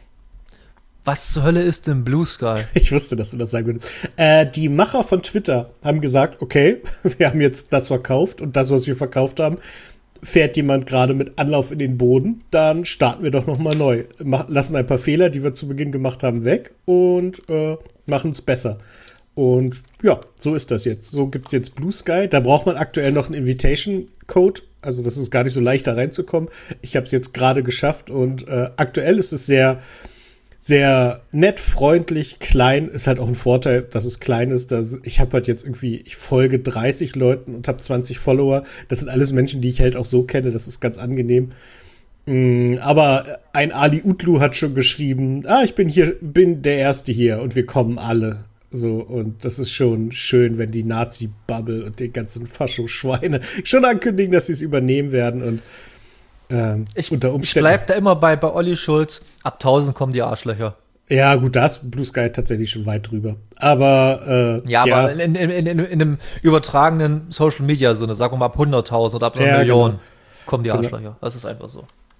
Was zur Hölle ist denn Blue Sky? Ich wusste, dass du das sagen würdest. Äh, die Macher von Twitter haben gesagt, okay, wir haben jetzt das verkauft und das, was wir verkauft haben, fährt jemand gerade mit Anlauf in den Boden, dann starten wir doch noch mal neu. Mach, lassen ein paar Fehler, die wir zu Beginn gemacht haben, weg und äh, machen es besser. Und ja, so ist das jetzt. So gibt's jetzt Blue Sky. Da braucht man aktuell noch einen Invitation-Code. Also das ist gar nicht so leicht, da reinzukommen. Ich habe es jetzt gerade geschafft und äh, aktuell ist es sehr sehr nett, freundlich, klein. Ist halt auch ein Vorteil, dass es klein ist. Dass ich habe halt jetzt irgendwie, ich folge dreißig Leuten und habe zwanzig Follower. Das sind alles Menschen, die ich halt auch so kenne. Das ist ganz angenehm. Mm, aber ein Ali Utlu hat schon geschrieben, ah, ich bin hier, bin der Erste hier und wir kommen alle. So, und das ist schon schön, wenn die Nazi-Bubble und die ganzen Fascho-Schweine schon ankündigen, dass sie es übernehmen werden und Ähm, ich, unter Umständen. Ich bleib da immer bei, bei Olli Schulz, ab tausend kommen die Arschlöcher. Ja, gut, da ist Blue Sky tatsächlich schon weit drüber. Aber, äh, ja, ja, aber in, in, in, in, in einem übertragenen Social-Media-Sinne, sagen wir mal ab hunderttausend oder ab einer ja, Million, genau. kommen die Arschlöcher. Genau. Das ist einfach so.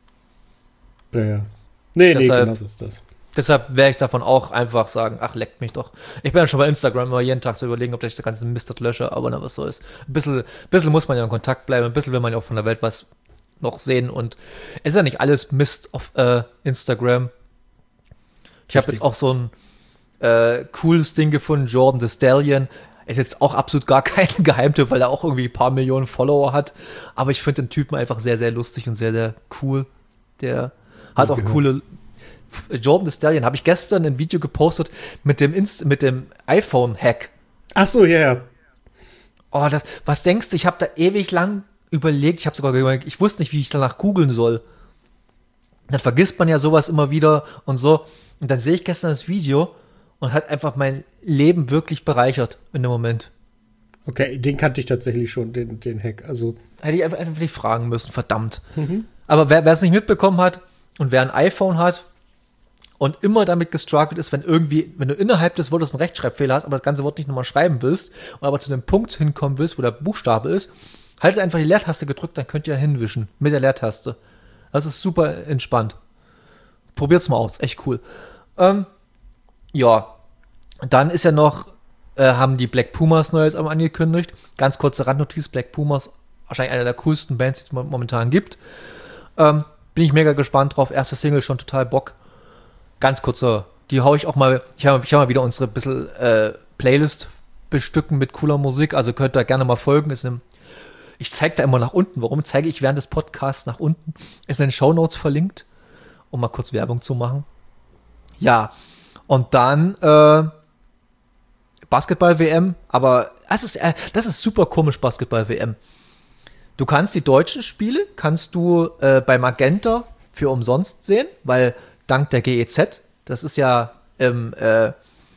Ja, ja. Nee, deshalb, nee, genau so ist das. Deshalb werde ich davon auch einfach sagen, ach, leckt mich doch. Ich bin ja schon bei Instagram immer jeden Tag zu überlegen, ob ich das ganze Mist dort lösche, aber na, was so ist. Ein bisschen, bisschen muss man ja in Kontakt bleiben, ein bisschen will man ja auch von der Welt was noch sehen und es ist ja nicht alles Mist auf äh, Instagram. Ich habe jetzt auch so ein äh, cooles Ding gefunden, Jordan the Stallion. Ist jetzt auch absolut gar kein Geheimtipp, weil er auch irgendwie ein paar Millionen Follower hat. Aber ich finde den Typen einfach sehr, sehr lustig und sehr, sehr cool. Der hat auch coole. Jordan the Stallion habe ich gestern ein Video gepostet mit dem Inst- mit dem iPhone-Hack. Ach so, ja, ja. Oh, das, was denkst du? Ich habe da ewig lang überlegt, ich habe sogar überlegt, ich wusste nicht, wie ich danach googeln soll. Dann vergisst man ja sowas immer wieder und so. Und dann sehe ich gestern das Video und hat einfach mein Leben wirklich bereichert in dem Moment. Okay, den kannte ich tatsächlich schon, den, den Hack. Also hätte ich einfach, einfach nicht fragen müssen, verdammt. Mhm. Aber wer es nicht mitbekommen hat und wer ein iPhone hat und immer damit gestruggelt ist, wenn irgendwie, wenn du innerhalb des Wortes einen Rechtschreibfehler hast, aber das ganze Wort nicht nochmal schreiben willst und aber zu dem Punkt hinkommen willst, wo der Buchstabe ist, haltet einfach die Leertaste gedrückt, dann könnt ihr hinwischen mit der Leertaste. Das ist super entspannt. Probiert's mal aus, echt cool. Ähm, ja, dann ist ja noch, äh, haben die Black Pumas neues Album angekündigt. Ganz kurze Randnotiz, Black Pumas, wahrscheinlich einer der coolsten Bands, die es momentan gibt. Ähm, bin ich mega gespannt drauf. Erste Single schon total Bock. Ganz kurzer, die hau ich auch mal, ich habe ich hab mal wieder unsere bisschen äh, Playlist bestücken mit cooler Musik, also könnt ihr gerne mal folgen. Ist eine Ich zeige da immer nach unten. Warum zeige ich während des Podcasts nach unten? Ist in den Shownotes verlinkt, um mal kurz Werbung zu machen. Ja, und dann äh, Basketball-W M, aber das ist, äh, das ist super komisch, Basketball-W M. Du kannst die deutschen Spiele, kannst du äh, bei Magenta für umsonst sehen, weil dank der G E Z. Das ist ja im äh,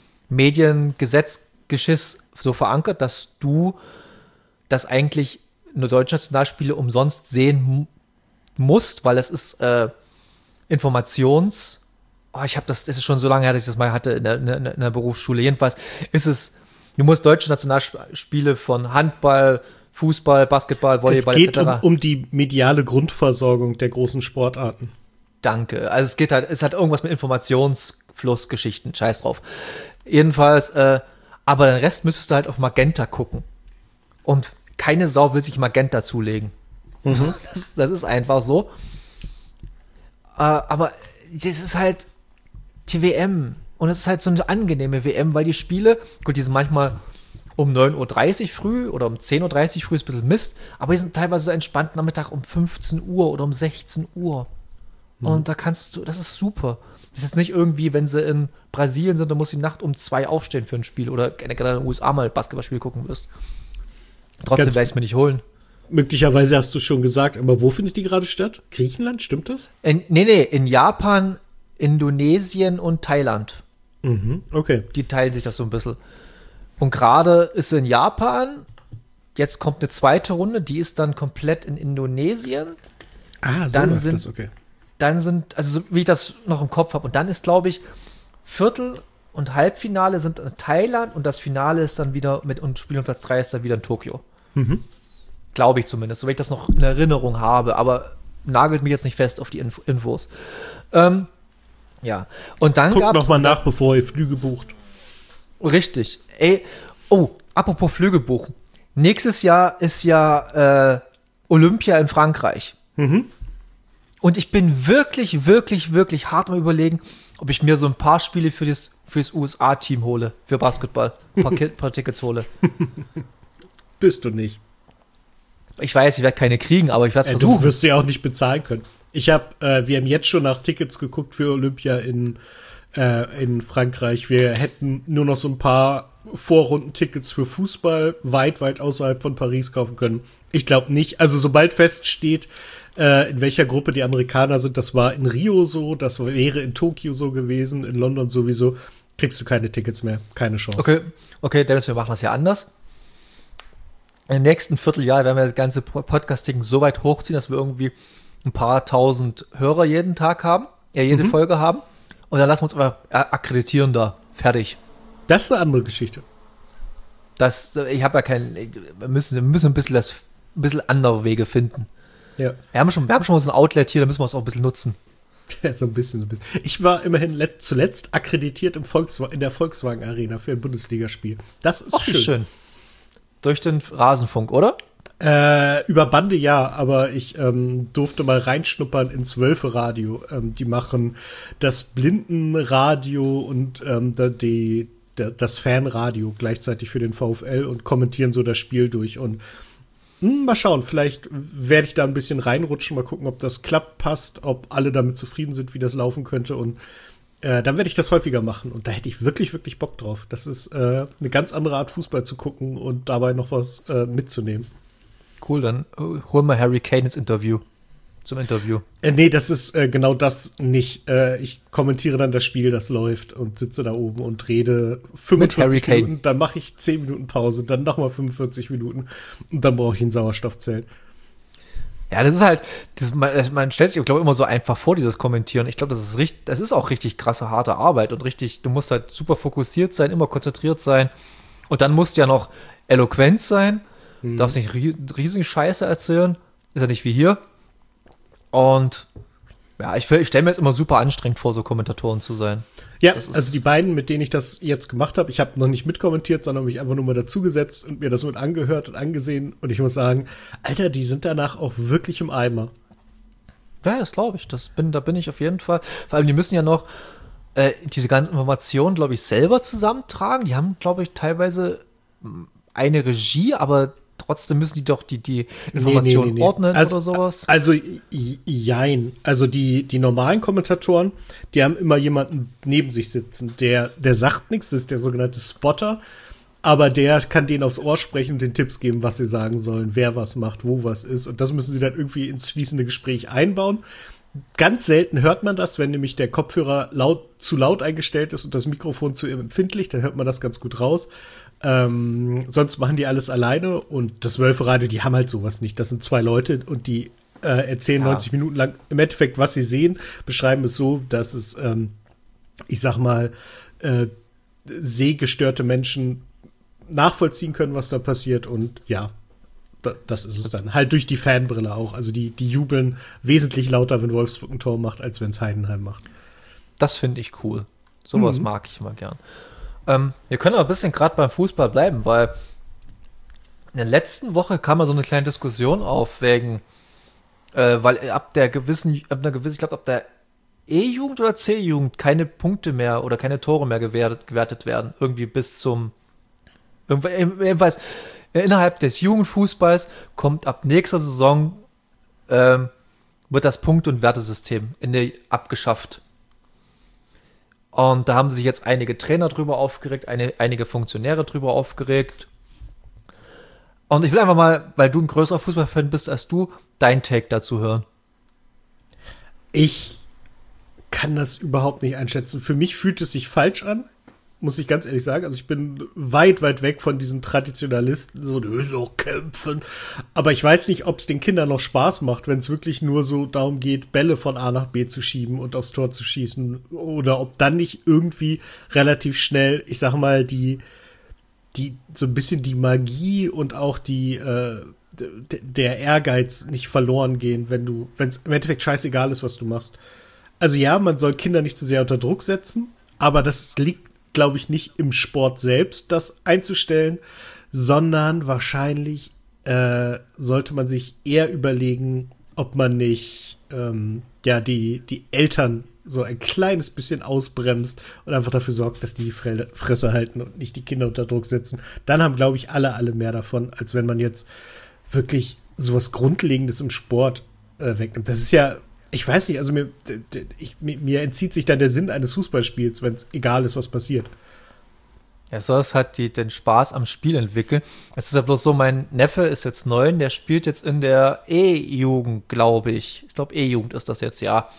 Mediengesetzgeschiss so verankert, dass du das eigentlich nur deutsche Nationalspiele umsonst sehen mu- musst, weil es ist äh, Informations- oh, ich habe das, das ist schon so lange her, dass ich das mal hatte in der, in der, in der Berufsschule. Jedenfalls ist es, du musst deutsche Nationalspiele von Handball, Fußball, Basketball, Volleyball et cetera. Es geht um, um, um die mediale Grundversorgung der großen Sportarten. Danke. Also es geht halt, es hat irgendwas mit Informationsflussgeschichten, scheiß drauf. Jedenfalls, äh, aber den Rest müsstest du halt auf Magenta gucken. Und keine Sau will sich Magenta zulegen. Mhm. Das, das ist einfach so. Äh, aber das ist halt die W M. Und es ist halt so eine angenehme W M, weil die Spiele, gut, die sind manchmal um neun Uhr dreißig früh oder um zehn Uhr dreißig früh, ist ein bisschen Mist, aber die sind teilweise so entspannt Nachmittag um fünfzehn Uhr oder um sechzehn Uhr. Mhm. Und da kannst du, das ist super. Das ist jetzt nicht irgendwie, wenn sie in Brasilien sind, dann musst du die Nacht um zwei aufstehen für ein Spiel oder gerade in den U S A mal ein Basketballspiel gucken wirst. Trotzdem werde ich es mir nicht holen. Möglicherweise hast du schon gesagt, aber wo findet die gerade statt? Griechenland, stimmt das? In, nee, nee, in Japan, Indonesien und Thailand. Mhm, okay. Die teilen sich das so ein bisschen. Und gerade ist in Japan, jetzt kommt eine zweite Runde, die ist dann komplett in Indonesien. Ah, so dann läuft sind, das, okay. Dann sind, also so wie ich das noch im Kopf habe, und dann ist, glaube ich, Viertel- und Halbfinale sind in Thailand und das Finale ist dann wieder mit, und Spiel um Platz drei ist dann wieder in Tokio. Mhm. Glaube ich zumindest, so wie ich das noch in Erinnerung habe, aber nagelt mich jetzt nicht fest auf die Inf- Infos. Ähm, ja, und dann Guckt gab's noch mal nach, bevor ihr Flüge bucht. Richtig. Ey, oh, apropos Flüge buchen. Nächstes Jahr ist ja äh, Olympia in Frankreich. Mhm. Und ich bin wirklich, wirklich, wirklich hart am Überlegen, ob ich mir so ein paar Spiele für das, für das U S A-Team hole, für Basketball, ein paar, Ki- paar Tickets hole. Bist du nicht. Ich weiß, ich werde keine kriegen, aber ich werde es äh, versuchen. Du wirst sie auch nicht bezahlen können. Ich habe, äh, wir haben jetzt schon nach Tickets geguckt für Olympia in, äh, in Frankreich. Wir hätten nur noch so ein paar Vorrundentickets für Fußball weit, weit außerhalb von Paris kaufen können. Ich glaube nicht. Also sobald feststeht, äh, in welcher Gruppe die Amerikaner sind, das war in Rio so, das wäre in Tokio so gewesen, in London sowieso, kriegst du keine Tickets mehr. Keine Chance. Okay, okay, Dennis, wir machen das ja anders. Im nächsten Vierteljahr werden wir das ganze Podcasting so weit hochziehen, dass wir irgendwie ein paar tausend Hörer jeden Tag haben, ja, jede mhm. Folge haben. Und dann lassen wir uns aber akkreditieren da. Fertig. Das ist eine andere Geschichte. Das, ich habe ja keinen, wir müssen, wir müssen ein bisschen, das, ein bisschen andere Wege finden. Ja. Wir haben schon, wir haben schon mal so ein Outlet hier, da müssen wir es auch ein bisschen nutzen. Ja, so ein bisschen, so ein bisschen. Ich war immerhin let- zuletzt akkreditiert im Volkswa- in der Volkswagen Arena für ein Bundesligaspiel. Das ist Ach, schön. schön. Durch den Rasenfunk, oder? Äh, über Bande ja, aber ich ähm, durfte mal reinschnuppern ins Wölfe-Radio. Ähm, die machen das Blindenradio und ähm, da, die, da, das Fanradio gleichzeitig für den VfL und kommentieren so das Spiel durch. Und mh, mal schauen, vielleicht werde ich da ein bisschen reinrutschen, mal gucken, ob das klappt, passt, ob alle damit zufrieden sind, wie das laufen könnte. Und Äh, dann werde ich das häufiger machen. Und da hätte ich wirklich, wirklich Bock drauf. Das ist äh, eine ganz andere Art, Fußball zu gucken und dabei noch was äh, mitzunehmen. Cool, dann uh, holen wir Harry Kane ins Interview. Zum Interview. Äh, nee, das ist äh, genau das nicht. Äh, ich kommentiere dann das Spiel, das läuft und sitze da oben und rede fünfundvierzig Minuten. Dann mache ich zehn Minuten Pause, dann nochmal fünfundvierzig Minuten und dann brauche ich ein Sauerstoffzelt. Ja, das ist halt, das, man, man stellt sich, glaube ich, immer so einfach vor, dieses Kommentieren. Ich glaube, das ist richtig, das ist auch richtig krasse, harte Arbeit und richtig, du musst halt super fokussiert sein, immer konzentriert sein und dann musst du ja noch eloquent sein, mhm. darfst nicht riesige Scheiße erzählen, ist ja nicht wie hier. Und ja, ich, ich stelle mir jetzt immer super anstrengend vor, so Kommentatoren zu sein. Ja, also die beiden, mit denen ich das jetzt gemacht habe, ich habe noch nicht mitkommentiert, sondern mich einfach nur mal dazugesetzt und mir das mit angehört und angesehen. Und ich muss sagen, Alter, die sind danach auch wirklich im Eimer. Ja, das glaube ich. Das bin, da bin ich auf jeden Fall. Vor allem, die müssen ja noch äh, diese ganzen Informationen, glaube ich, selber zusammentragen. Die haben, glaube ich, teilweise eine Regie, aber trotzdem müssen die doch die, die Informationen nee, nee, nee, nee. ordnen also, oder sowas. Also, jein. Also die, die normalen Kommentatoren, die haben immer jemanden neben sich sitzen, der, der sagt nichts, das ist der sogenannte Spotter, aber der kann denen aufs Ohr sprechen und den Tipps geben, was sie sagen sollen, wer was macht, wo was ist. Und das müssen sie dann irgendwie ins fließende Gespräch einbauen. Ganz selten hört man das, wenn nämlich der Kopfhörer laut, zu laut eingestellt ist und das Mikrofon zu empfindlich, dann hört man das ganz gut raus. Ähm, sonst machen die alles alleine und das Wölferadio, die haben halt sowas nicht. Das sind zwei Leute und die äh, erzählen ja. neunzig Minuten lang im Endeffekt, was sie sehen, beschreiben es so, dass es, ähm, ich sag mal, äh, sehgestörte Menschen nachvollziehen können, was da passiert und ja, das ist es dann. Halt durch die Fanbrille auch. Also die, die jubeln wesentlich lauter, wenn Wolfsburg ein Tor macht, als wenn es Heidenheim macht. Das finde ich cool. Sowas mhm. mag ich immer gern. Ähm, wir können aber ein bisschen gerade beim Fußball bleiben, weil in der letzten Woche kam mal so eine kleine Diskussion auf, wegen, äh, weil ab der gewissen, ab einer gewissen, ich glaube, ab der E-Jugend oder C-Jugend keine Punkte mehr oder keine Tore mehr gewertet, gewertet werden. Irgendwie bis zum, jedenfalls, innerhalb des Jugendfußballs kommt ab nächster Saison ähm, wird das Punkt- und Wertesystem in der abgeschafft. Und da haben sich jetzt einige Trainer drüber aufgeregt, eine, einige Funktionäre drüber aufgeregt. Und ich will einfach mal, weil du ein größerer Fußballfan bist als du, dein Take dazu hören. Ich kann das überhaupt nicht einschätzen. Für mich fühlt es sich falsch an. Muss ich ganz ehrlich sagen. Also ich bin weit, weit weg von diesen Traditionalisten, so, so kämpfen. Aber ich weiß nicht, ob es den Kindern noch Spaß macht, wenn es wirklich nur so darum geht, Bälle von A nach B zu schieben und aufs Tor zu schießen. Oder ob dann nicht irgendwie relativ schnell, ich sag mal, die, die, so ein bisschen die Magie und auch die, äh, d- der Ehrgeiz nicht verloren gehen, wenn du, wenn es im Endeffekt scheißegal ist, was du machst. Also ja, man soll Kinder nicht zu sehr unter Druck setzen, aber das liegt, glaube ich, nicht im Sport selbst, das einzustellen, sondern wahrscheinlich äh, sollte man sich eher überlegen, ob man nicht ähm, ja die, die Eltern so ein kleines bisschen ausbremst und einfach dafür sorgt, dass die die Fre- Fresse halten und nicht die Kinder unter Druck setzen. Dann haben, glaube ich, alle, alle mehr davon, als wenn man jetzt wirklich sowas Grundlegendes im Sport äh, wegnimmt. Das ist ja, ich weiß nicht, also mir, ich, mir entzieht sich dann der Sinn eines Fußballspiels, wenn es egal ist, was passiert. Ja, soll es halt die, den Spaß am Spiel entwickeln. Es ist ja bloß so, mein Neffe ist jetzt neun, der spielt jetzt in der E-Jugend, glaube ich. Ich glaube, E-Jugend ist das jetzt, ja.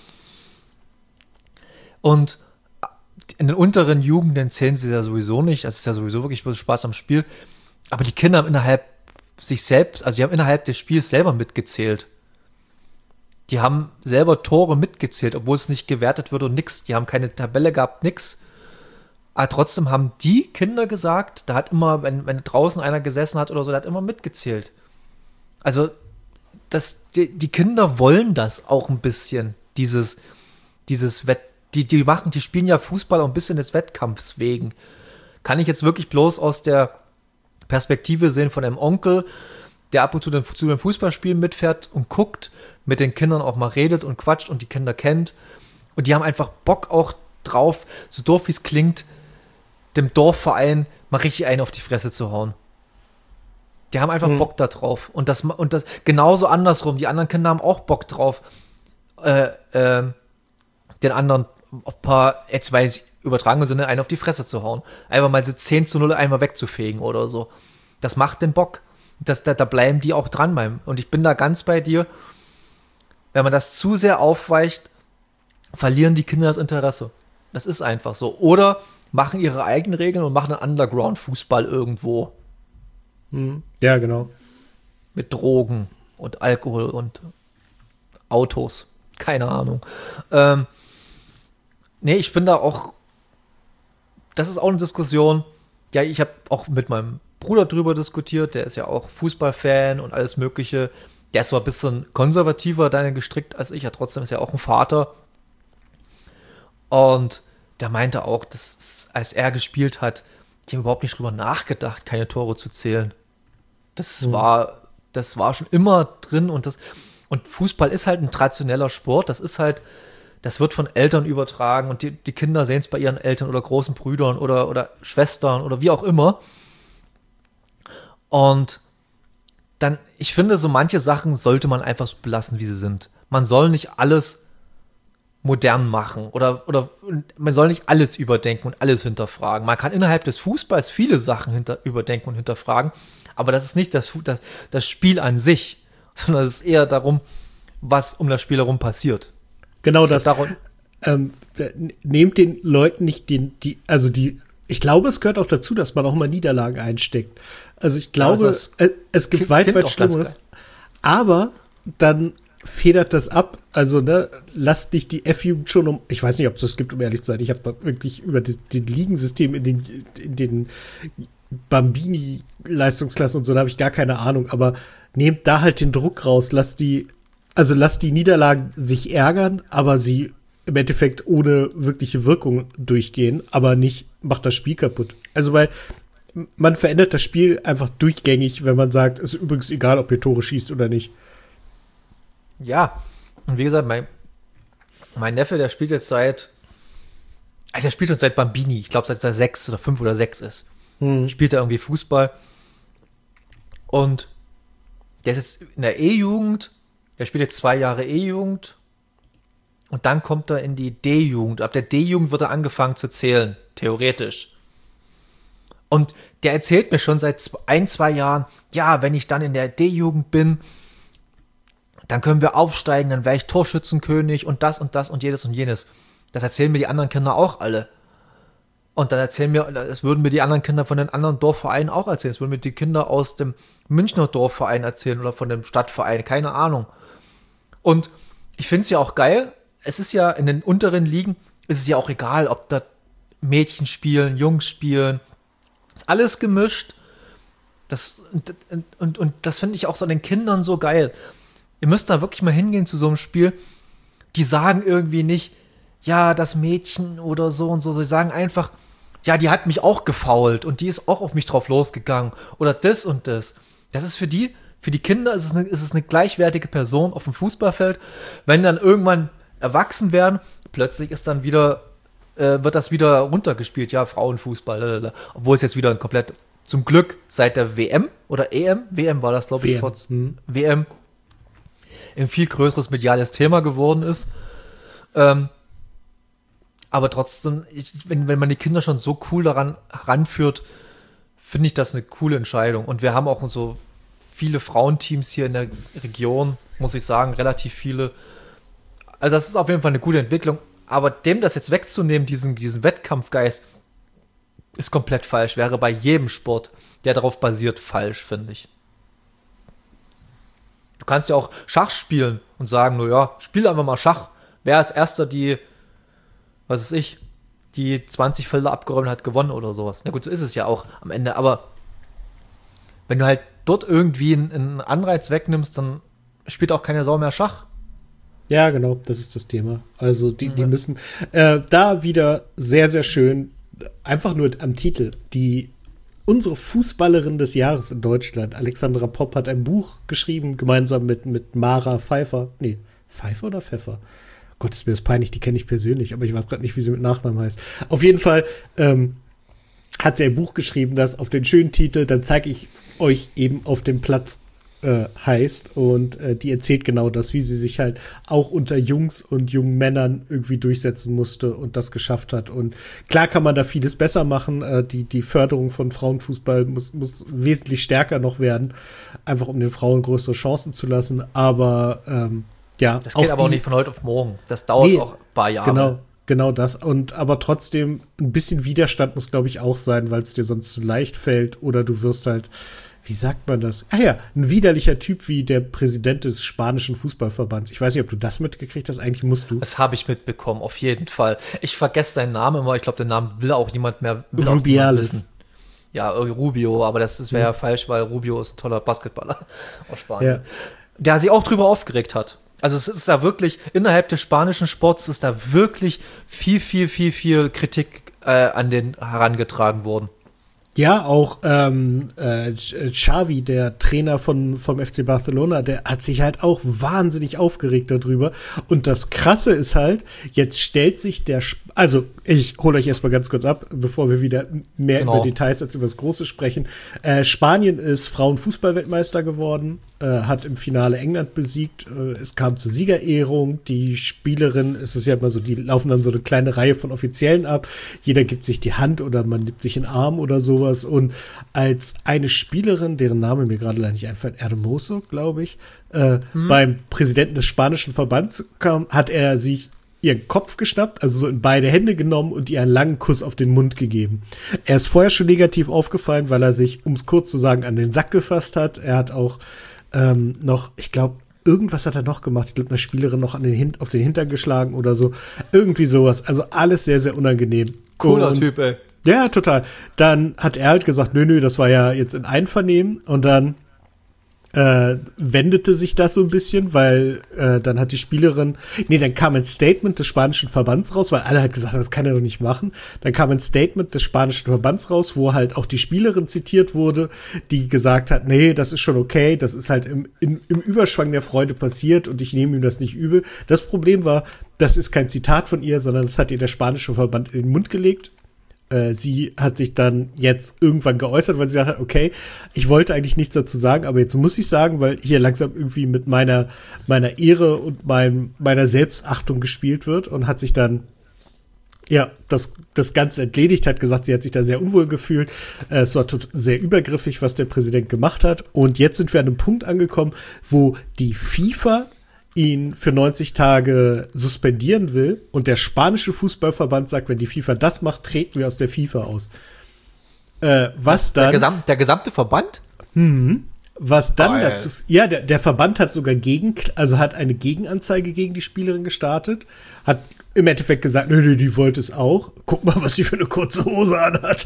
Und in den unteren Jugenden zählen sie ja sowieso nicht. Das ist ja sowieso wirklich bloß Spaß am Spiel. Aber die Kinder haben innerhalb sich selbst, also die haben innerhalb des Spiels selber mitgezählt. Die haben selber Tore mitgezählt, obwohl es nicht gewertet wird und nix. Die haben keine Tabelle gehabt, nix. Aber trotzdem haben die Kinder gesagt, da hat immer, wenn, wenn draußen einer gesessen hat oder so, der hat immer mitgezählt. Also, das, die, die Kinder wollen das auch ein bisschen, dieses, dieses Wett, die, die machen, die spielen ja Fußball auch ein bisschen des Wettkampfs wegen. Kann ich jetzt wirklich bloß aus der Perspektive sehen von einem Onkel, der ab und zu den, zu den Fußballspielen mitfährt und guckt, mit den Kindern auch mal redet und quatscht und die Kinder kennt. Und die haben einfach Bock auch drauf, so doof wie es klingt, dem Dorfverein mal richtig einen auf die Fresse zu hauen. Die haben einfach mhm. Bock da drauf. Und das, und das genauso andersrum. Die anderen Kinder haben auch Bock drauf, äh, äh, den anderen auf ein paar, jetzt weil es übertragene Sinne, einen auf die Fresse zu hauen. Einfach mal so zehn zu null einmal wegzufegen oder so. Das macht den Bock. Das, da, da bleiben die auch dran beim. Und ich bin da ganz bei dir. Wenn man das zu sehr aufweicht, verlieren die Kinder das Interesse. Das ist einfach so. Oder machen ihre eigenen Regeln und machen einen Underground-Fußball irgendwo. Hm. Ja, genau. Mit Drogen und Alkohol und Autos. Keine Ahnung. Ähm, nee, ich bin da auch, das ist auch eine Diskussion. Ja, ich habe auch mit meinem Bruder drüber diskutiert, der ist ja auch Fußballfan und alles Mögliche. Der ist zwar ein bisschen konservativer dann gestrickt als ich, ja trotzdem ist er auch ein Vater. Und der meinte auch, dass als er gespielt hat, die haben überhaupt nicht drüber nachgedacht, keine Tore zu zählen. Das mhm. war, das war schon immer drin und das, und Fußball ist halt ein traditioneller Sport, das ist halt, das wird von Eltern übertragen und die, die Kinder sehen es bei ihren Eltern oder großen Brüdern oder, oder Schwestern oder wie auch immer. Und dann, ich finde, so manche Sachen sollte man einfach so belassen, wie sie sind. Man soll nicht alles modern machen oder, oder man soll nicht alles überdenken und alles hinterfragen. Man kann innerhalb des Fußballs viele Sachen hinter, überdenken und hinterfragen, aber das ist nicht das, das, das Spiel an sich, sondern es ist eher darum, was um das Spiel herum passiert. genau das. Ähm, nehmt den Leuten nicht den, die, also die, ich glaube, es gehört auch dazu, dass man auch mal Niederlagen einsteckt. Also ich glaube, ja, also es, es gibt kind, weit, kind weit Schlimmeres. Aber dann federt das ab. Also, ne, lasst nicht die F-Jugend schon um, ich weiß nicht, ob es das gibt, um ehrlich zu sein. Ich habe da wirklich über das, das Ligensystem in den, in den Bambini-Leistungsklassen und so, da habe ich gar keine Ahnung. Aber nehmt da halt den Druck raus. Lasst die, also lasst die Niederlagen sich ärgern, aber sie im Endeffekt ohne wirkliche Wirkung durchgehen, aber nicht macht das Spiel kaputt. Also, weil man verändert das Spiel einfach durchgängig, wenn man sagt, es ist übrigens egal, ob ihr Tore schießt oder nicht. Ja, und wie gesagt, mein, mein Neffe, der spielt jetzt seit, also er spielt schon seit Bambini, ich glaube seit er sechs oder fünf oder sechs ist. Hm. Spielt er irgendwie Fußball. Und der ist jetzt in der E-Jugend, der spielt jetzt zwei Jahre E-Jugend und dann kommt er in die D-Jugend. Ab der D-Jugend wird er angefangen zu zählen, theoretisch. Und der erzählt mir schon seit ein, zwei Jahren, ja, wenn ich dann in der D-Jugend bin, dann können wir aufsteigen, dann wäre ich Torschützenkönig und das und das und jedes und jenes. Das erzählen mir die anderen Kinder auch alle. Und dann erzählen mir, das würden mir die anderen Kinder von den anderen Dorfvereinen auch erzählen. Das würden mir die Kinder aus dem Münchner Dorfverein erzählen oder von dem Stadtverein, keine Ahnung. Und ich finde es ja auch geil, es ist ja in den unteren Ligen, ist es ja auch egal, ob da Mädchen spielen, Jungs spielen, ist alles gemischt. Das, und, und, und das finde ich auch so an den Kindern so geil. Ihr müsst da wirklich mal hingehen zu so einem Spiel. Die sagen irgendwie nicht, ja, das Mädchen oder so und so. Sie sagen einfach, ja, die hat mich auch gefoult und die ist auch auf mich drauf losgegangen. Oder das und das. Das ist für die, für die Kinder ist es eine, ist es eine gleichwertige Person auf dem Fußballfeld. Wenn dann irgendwann erwachsen werden, plötzlich ist dann wieder, äh, wird das wieder runtergespielt. Ja, Frauenfußball. Lalala. Obwohl es jetzt wieder ein komplett, zum Glück seit der W M oder E M, W M war das, glaube ich, vor hm. W M, ein viel größeres mediales Thema geworden ist. Ähm, aber trotzdem, ich, wenn, wenn man die Kinder schon so cool daran ranführt, finde ich das eine coole Entscheidung. Und wir haben auch so viele Frauenteams hier in der Region, muss ich sagen, relativ viele. Also das ist auf jeden Fall eine gute Entwicklung. Aber dem das jetzt wegzunehmen, diesen, diesen Wettkampfgeist, ist komplett falsch. Wäre bei jedem Sport, der darauf basiert, falsch, finde ich. Du kannst ja auch Schach spielen und sagen, naja, spiel einfach mal Schach. Wer als erster die, was weiß ich, die zwanzig Felder abgeräumt hat, gewonnen oder sowas. Na gut, so ist es ja auch am Ende. Aber wenn du halt dort irgendwie einen, einen Anreiz wegnimmst, dann spielt auch keine Sau mehr Schach. Ja, genau, das ist das Thema. Also die, die müssen äh, da wieder sehr, sehr schön, einfach nur am Titel, die unsere Fußballerin des Jahres in Deutschland, Alexandra Popp, hat ein Buch geschrieben, gemeinsam mit, mit Mara Pfeiffer. Nee, Pfeiffer oder Pfeffer? Gott, ist mir das peinlich, die kenne ich persönlich, aber ich weiß gerade nicht, wie sie mit Nachnamen heißt. Auf jeden Fall ähm, hat sie ein Buch geschrieben, das auf den schönen Titel, dann zeige ich es euch eben auf dem Platz, äh, heißt. Und äh, die erzählt genau das, wie sie sich halt auch unter Jungs und jungen Männern irgendwie durchsetzen musste und das geschafft hat. Und klar kann man da vieles besser machen. Äh, die, die Förderung von Frauenfußball muss, muss wesentlich stärker noch werden, einfach um den Frauen größere Chancen zu lassen. Aber ähm, ja, das geht auch aber die, auch nicht von heute auf morgen. Das dauert nee, auch ein paar Jahre. Genau, genau das. Und aber trotzdem, ein bisschen Widerstand muss, glaube ich, auch sein, weil es dir sonst zu leicht fällt. Oder du wirst halt, wie sagt man das? Ah ja, ein widerlicher Typ wie der Präsident des spanischen Fußballverbands. Ich weiß nicht, ob du das mitgekriegt hast. Eigentlich musst du. Das habe ich mitbekommen, auf jeden Fall. Ich vergesse seinen Namen immer. Ich glaube, den Namen will auch niemand mehr will Rubiales. Wissen. Ja, Rubio, aber das, das wäre ja falsch, weil Rubio ist ein toller Basketballer aus Spanien. Ja. Der sich auch drüber aufgeregt hat. Also es ist da wirklich, innerhalb des spanischen Sports ist da wirklich viel, viel, viel, viel Kritik äh, an den herangetragen worden. Ja, auch ähm, äh, Xavi, der Trainer von, vom F C Barcelona, der hat sich halt auch wahnsinnig aufgeregt darüber. Und das Krasse ist halt, jetzt stellt sich der, Sp- also ich hole euch erstmal ganz kurz ab, bevor wir wieder mehr genau. über Details als über das Große sprechen. Äh, Spanien ist Frauenfußball-Weltmeister geworden, äh, hat im Finale England besiegt, äh, es kam zur Siegerehrung, die Spielerin, es ist ja immer so, die laufen dann so eine kleine Reihe von Offiziellen ab, jeder gibt sich die Hand oder man nimmt sich in den Arm oder so. sowas. Und als eine Spielerin, deren Name mir gerade leider nicht einfällt, Hermoso, glaube ich, äh, hm. beim Präsidenten des spanischen Verbands kam, hat er sich ihren Kopf geschnappt, also so in beide Hände genommen und ihr einen langen Kuss auf den Mund gegeben. Er ist vorher schon negativ aufgefallen, weil er sich, um es kurz zu sagen, an den Sack gefasst hat. Er hat auch ähm, noch, ich glaube, irgendwas hat er noch gemacht. Ich glaube, eine Spielerin noch an den Hin- auf den Hintern geschlagen oder so. Irgendwie sowas. Also alles sehr, sehr unangenehm. Cooler und, Typ, ey. Ja, total. Dann hat er halt gesagt, nö, nö, das war ja jetzt in Einvernehmen. Und dann Äh, wendete sich das so ein bisschen, weil äh, dann hat die Spielerin, nee, dann kam ein Statement des spanischen Verbands raus, weil alle halt gesagt haben, das kann er doch nicht machen. Dann kam ein Statement des spanischen Verbands raus, wo halt auch die Spielerin zitiert wurde, die gesagt hat, nee, das ist schon okay, das ist halt im, in, im Überschwang der Freude passiert und ich nehme ihm das nicht übel. Das Problem war, das ist kein Zitat von ihr, sondern das hat ihr der spanische Verband in den Mund gelegt. Sie hat sich dann jetzt irgendwann geäußert, weil sie gesagt hat, okay, ich wollte eigentlich nichts dazu sagen, aber jetzt muss ich sagen, weil hier langsam irgendwie mit meiner meiner Ehre und mein, meiner Selbstachtung gespielt wird, und hat sich dann ja das das Ganze entledigt, hat gesagt, sie hat sich da sehr unwohl gefühlt. Es war tot, sehr übergriffig, was der Präsident gemacht hat. Und jetzt sind wir an einem Punkt angekommen, wo die FIFA ihn für neunzig Tage suspendieren will und der spanische Fußballverband sagt, wenn die FIFA das macht, treten wir aus der FIFA aus. Äh, was dann? Der, Gesam- der gesamte Verband? Mhm. Was dann Geil. dazu, ja, der, der Verband hat sogar gegen, also hat eine Gegenanzeige gegen die Spielerin gestartet, hat im Endeffekt gesagt, nö, nö, die wollte es auch. Guck mal, was sie für eine kurze Hose anhat.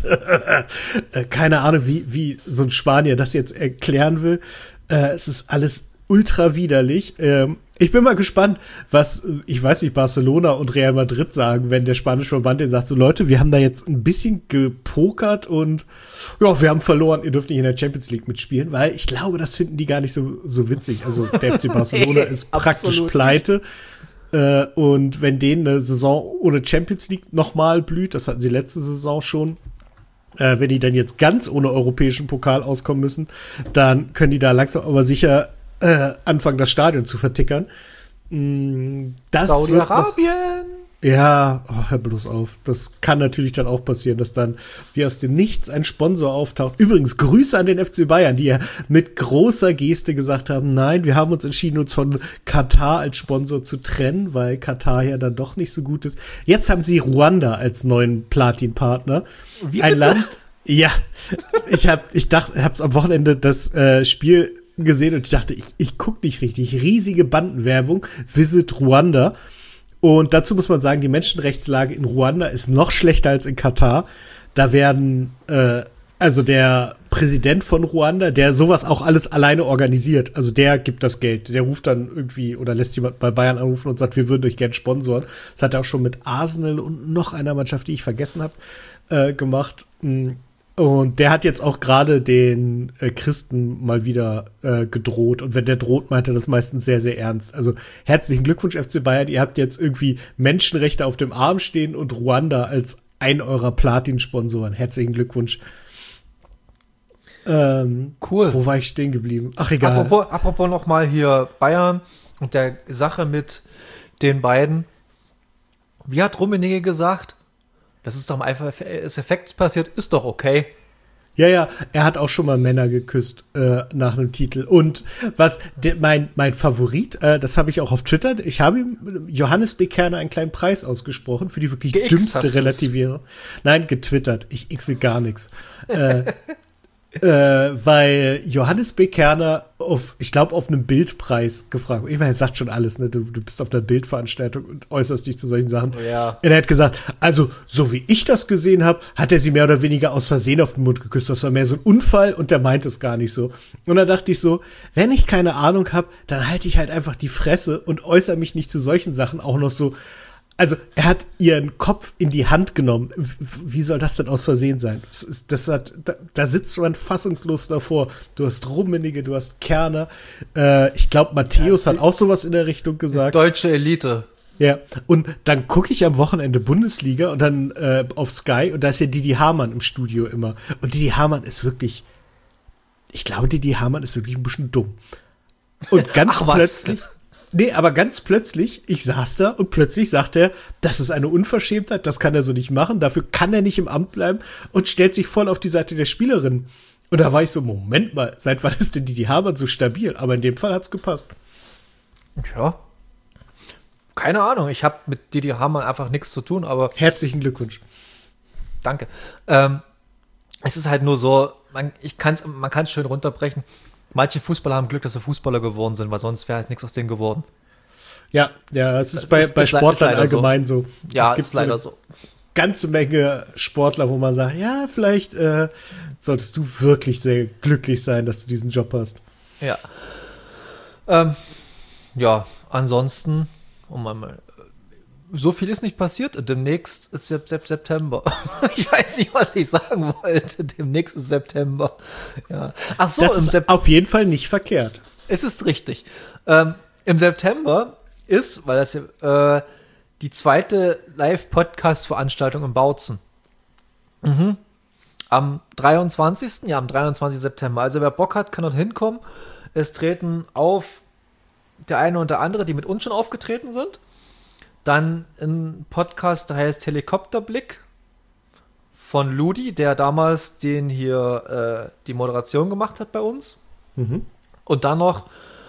äh, keine Ahnung, wie, wie so ein Spanier das jetzt erklären will. Äh, es ist alles ultra widerlich. Ähm, ich bin mal gespannt, was, ich weiß nicht, Barcelona und Real Madrid sagen, wenn der spanische Verband denen sagt, so Leute, wir haben da jetzt ein bisschen gepokert und ja, wir haben verloren, ihr dürft nicht in der Champions League mitspielen, weil ich glaube, das finden die gar nicht so, so witzig. Also der F C Barcelona ist praktisch Absolut pleite. Äh, und wenn denen eine Saison ohne Champions League nochmal blüht, das hatten sie letzte Saison schon, äh, wenn die dann jetzt ganz ohne europäischen Pokal auskommen müssen, dann können die da langsam aber sicher Äh, anfangen, das Stadion zu vertickern. Das Saudi-Arabien! Ja, oh, hör bloß auf. Das kann natürlich dann auch passieren, dass dann wie aus dem Nichts ein Sponsor auftaucht. Übrigens, Grüße an den F C Bayern, die ja mit großer Geste gesagt haben, nein, wir haben uns entschieden, uns von Katar als Sponsor zu trennen, weil Katar ja dann doch nicht so gut ist. Jetzt haben sie Ruanda als neuen Platin-Partner. Wie ein bitte? Land, ja, ich hab, ich dachte, hab's am Wochenende das äh, Spiel gesehen und ich dachte, ich, ich gucke nicht richtig. Riesige Bandenwerbung, Visit Ruanda. Und dazu muss man sagen, die Menschenrechtslage in Ruanda ist noch schlechter als in Katar. Da werden, äh, also der Präsident von Ruanda, der sowas auch alles alleine organisiert, also der gibt das Geld. Der ruft dann irgendwie oder lässt jemand bei Bayern anrufen und sagt, wir würden euch gerne sponsoren. Das hat er auch schon mit Arsenal und noch einer Mannschaft, die ich vergessen habe, äh, gemacht. Und der hat jetzt auch gerade den äh, Christen mal wieder äh, gedroht. Und wenn der droht, meint er das meistens sehr, sehr ernst. Also herzlichen Glückwunsch, F C Bayern. Ihr habt jetzt irgendwie Menschenrechte auf dem Arm stehen und Ruanda als ein eurer Platin-Sponsoren. Herzlichen Glückwunsch. Ähm, cool. Wo war ich stehen geblieben? Ach, egal. Apropos, apropos noch mal hier Bayern und der Sache mit den beiden. Wie hat Rummenigge gesagt? Das ist doch einfach des Effekts passiert, ist doch okay. Ja, ja, er hat auch schon mal Männer geküsst äh, nach einem Titel. Und was de, mein mein Favorit, äh, das habe ich auch auf Twitter, ich habe ihm Johannes B. Kerner einen kleinen Preis ausgesprochen für die wirklich Geixt dümmste Relativierung. Nein, getwittert. Ich xe gar nichts. äh, äh, weil Johannes B. Kerner auf, ich glaube, auf einem Bildpreis gefragt. Ich meine, er sagt schon alles, ne? Du, du bist auf einer Bildveranstaltung und äußerst dich zu solchen Sachen. Oh ja. Und er hat gesagt, also, so wie ich das gesehen habe, hat er sie mehr oder weniger aus Versehen auf den Mund geküsst. Das war mehr so ein Unfall und der meint es gar nicht so. Und da dachte ich so, wenn ich keine Ahnung habe, dann halte ich halt einfach die Fresse und äußere mich nicht zu solchen Sachen auch noch so. Also, er hat ihren Kopf in die Hand genommen. Wie soll das denn aus Versehen sein? Das ist, das hat, da, da sitzt man fassungslos davor. Du hast Rummenigge, du hast Kerner. Äh, ich glaube, Matthäus ja, hat auch sowas in der Richtung gesagt. Deutsche Elite. Ja, und dann gucke ich am Wochenende Bundesliga und dann äh, auf Sky und da ist ja Didi Hamann im Studio immer. Und Didi Hamann ist wirklich, ich glaube, Didi Hamann ist wirklich ein bisschen dumm. Und ganz Ach, plötzlich, Nee, aber ganz plötzlich, ich saß da und plötzlich sagt er, das ist eine Unverschämtheit, das kann er so nicht machen, dafür kann er nicht im Amt bleiben und stellt sich voll auf die Seite der Spielerin. Und da war ich so, Moment mal, seit wann ist denn Didi Hamann so stabil? Aber in dem Fall hat's gepasst. Ja. Keine Ahnung, ich habe mit Didi Hamann einfach nichts zu tun, aber Herzlichen Glückwunsch. danke. Ähm, es ist halt nur so, man, ich kann's, man kann es schön runterbrechen. Manche Fußballer haben Glück, dass sie Fußballer geworden sind, weil sonst wäre halt nichts aus denen geworden. Ja, ja, es ist bei, ist- bei ist le- Sportlern ist leider allgemein so. Ja, es gibt ist leider so so. eine ganze Menge Sportler, wo man sagt, ja, vielleicht äh, solltest du wirklich sehr glücklich sein, dass du diesen Job hast. Ja. Ähm, ja, ansonsten, um mal, so viel ist nicht passiert. Demnächst ist Sep- Sep- September. Ich weiß nicht, was ich sagen wollte. Demnächst ist September. Ja. Ach so, Das im ist Sep- auf jeden Fall nicht verkehrt. es ist richtig. Ähm, Im September ist, weil das ja, äh, die zweite Live-Podcast-Veranstaltung in Bautzen. Mhm. Am dreiundzwanzigsten Ja, am dreiundzwanzigsten September. Also wer Bock hat, kann dort hinkommen. Es treten auf der eine und der andere, die mit uns schon aufgetreten sind. Dann ein Podcast, der heißt Helikopterblick von Ludi, der damals den hier äh, die Moderation gemacht hat bei uns. Mhm. Und dann noch,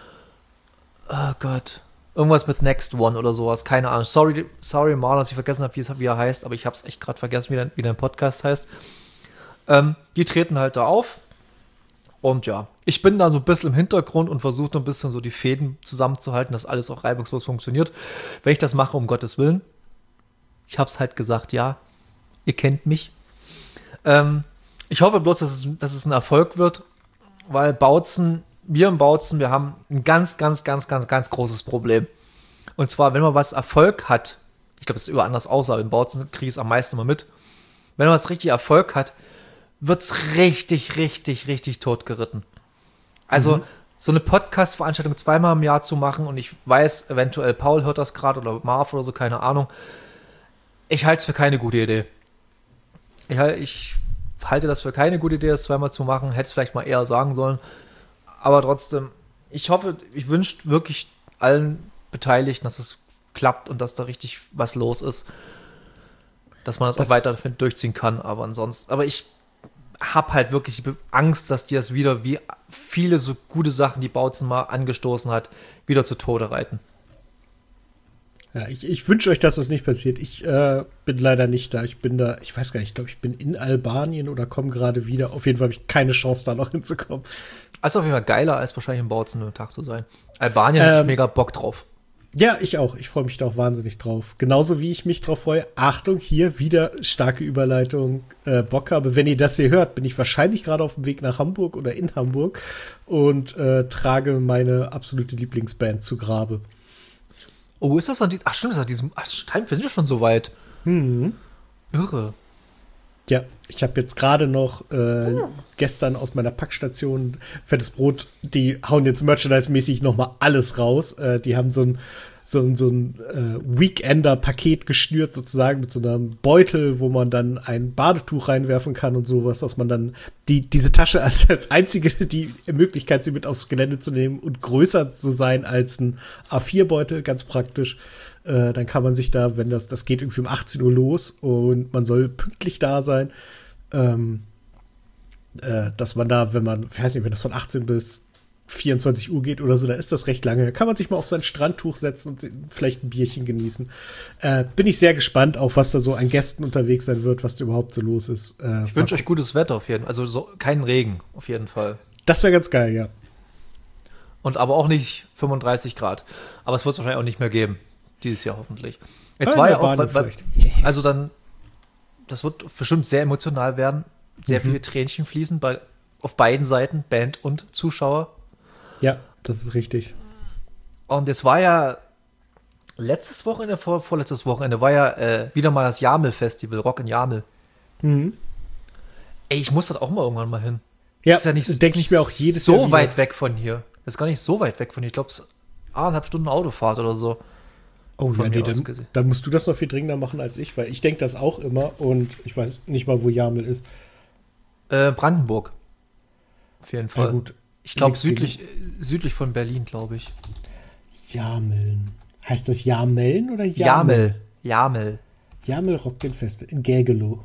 oh Gott, irgendwas mit Next One oder sowas, keine Ahnung. Sorry, sorry Marlon, dass ich vergessen habe, wie, es- wie er heißt, aber ich habe es echt gerade vergessen, wie, dein, wie dein Podcast heißt. Ähm, die treten halt da auf. Und ja, ich bin da so ein bisschen im Hintergrund und versuche so ein bisschen so die Fäden zusammenzuhalten, dass alles auch reibungslos funktioniert. Wenn ich das mache, um Gottes Willen. Ich habe es halt gesagt, ja, ihr kennt mich. Ähm, ich hoffe bloß, dass es, dass es ein Erfolg wird, weil Bautzen, wir im Bautzen, wir haben ein ganz, ganz, ganz, ganz, ganz großes Problem. Und zwar, wenn man was Erfolg hat, ich glaube, es ist überall anders aus, aber in Bautzen kriege ich es am meisten immer mit. Wenn man was richtig Erfolg hat, wird's richtig, richtig, richtig totgeritten. Also, Mhm. so eine Podcast-Veranstaltung zweimal im Jahr zu machen und ich weiß, eventuell Paul hört das gerade oder Marv oder so, keine Ahnung. Ich halte es für keine gute Idee. Ich, hal- ich halte das für keine gute Idee, das zweimal zu machen. Hätte es vielleicht mal eher sagen sollen. Aber trotzdem, ich hoffe, ich wünsche wirklich allen Beteiligten, dass es klappt und dass da richtig was los ist. Dass man das, Das- auch weiter durchziehen kann. Aber ansonsten, aber ich habe halt wirklich Angst, dass die das wieder, wie viele so gute Sachen, die Bautzen mal angestoßen hat, wieder zu Tode reiten. Ja, ich, ich wünsche euch, dass das nicht passiert. Ich äh, bin leider nicht da. Ich bin da, ich weiß gar nicht, ich glaube, ich bin in Albanien oder komme gerade wieder. Auf jeden Fall habe ich keine Chance, da noch hinzukommen. Also auf jeden Fall geiler, als wahrscheinlich im Bautzen einen Tag zu sein. Albanien hätte ich Ähm, mega Bock drauf. Ja, ich auch. Ich freue mich da auch wahnsinnig drauf. Genauso wie ich mich drauf freue. Achtung, hier wieder starke Überleitung. Äh, Bock habe. Wenn ihr das hier hört, bin ich wahrscheinlich gerade auf dem Weg nach Hamburg oder in Hamburg und äh, trage meine absolute Lieblingsband zu Grabe. Oh, ist das an diesem, ach stimmt, das ist an diesem, ach stimmt, wir sind ja schon so weit. Mhm. Irre. Ja, ich habe jetzt gerade noch äh, gestern aus meiner Packstation Fettes Brot, die hauen jetzt Merchandise-mäßig noch mal alles raus. Äh, die haben so ein so ein, so ein äh, Weekender-Paket geschnürt, sozusagen mit so einem Beutel, wo man dann ein Badetuch reinwerfen kann und sowas, dass man dann die diese Tasche als, als einzige die Möglichkeit, sie mit aufs Gelände zu nehmen und größer zu sein als ein A vier Beutel, ganz praktisch. Äh, dann kann man sich da, wenn das, das geht irgendwie um achtzehn Uhr los und man soll pünktlich da sein, ähm, äh, dass man da, wenn man, ich weiß nicht, wenn das von achtzehn bis vierundzwanzig Uhr geht oder so, dann ist das recht lange. Da kann man sich mal auf sein Strandtuch setzen und vielleicht ein Bierchen genießen. Äh, bin ich sehr gespannt, auf was da so an Gästen unterwegs sein wird, was da überhaupt so los ist. Äh, Ich wünsche euch gutes Wetter auf jeden Fall. Also so, keinen Regen auf jeden Fall. Das wäre ganz geil, ja. Und aber auch nicht fünfunddreißig Grad. Aber es wird es wahrscheinlich auch nicht mehr geben. Dieses Jahr hoffentlich. Jetzt Ah, war in ja auch, Albanien weil, weil, vielleicht. also dann, das wird bestimmt sehr emotional werden. Sehr Mhm. viele Tränchen fließen bei, auf beiden Seiten, Band und Zuschauer. Ja, das ist richtig. Und es war ja letztes Wochenende, vor, vorletztes Wochenende, war ja äh, wieder mal das Jamel-Festival, Rock in Jamel. Mhm. Ey, ich muss das auch mal irgendwann mal hin. Ja, Das ist ja nicht, das denke ist ich mir nicht auch jedes so Jahr wieder. weit weg von hier. Das ist gar nicht so weit weg von hier. Ich glaube, es ist eineinhalb Stunden Autofahrt oder so. Oh Von ja, mir nee, aus dann, gesehen. dann musst du das noch viel dringender machen als ich, weil ich denke das auch immer und ich weiß nicht mal, wo Jamel ist. Äh, Brandenburg. Auf jeden Fall. Ja, gut. Ich glaube, Nix südlich, äh, südlich von Berlin, glaube ich. Jameln. Heißt das Jameln oder Jamel? Jamel. Jamel. Jamel Rockgenfeste in Gergelow.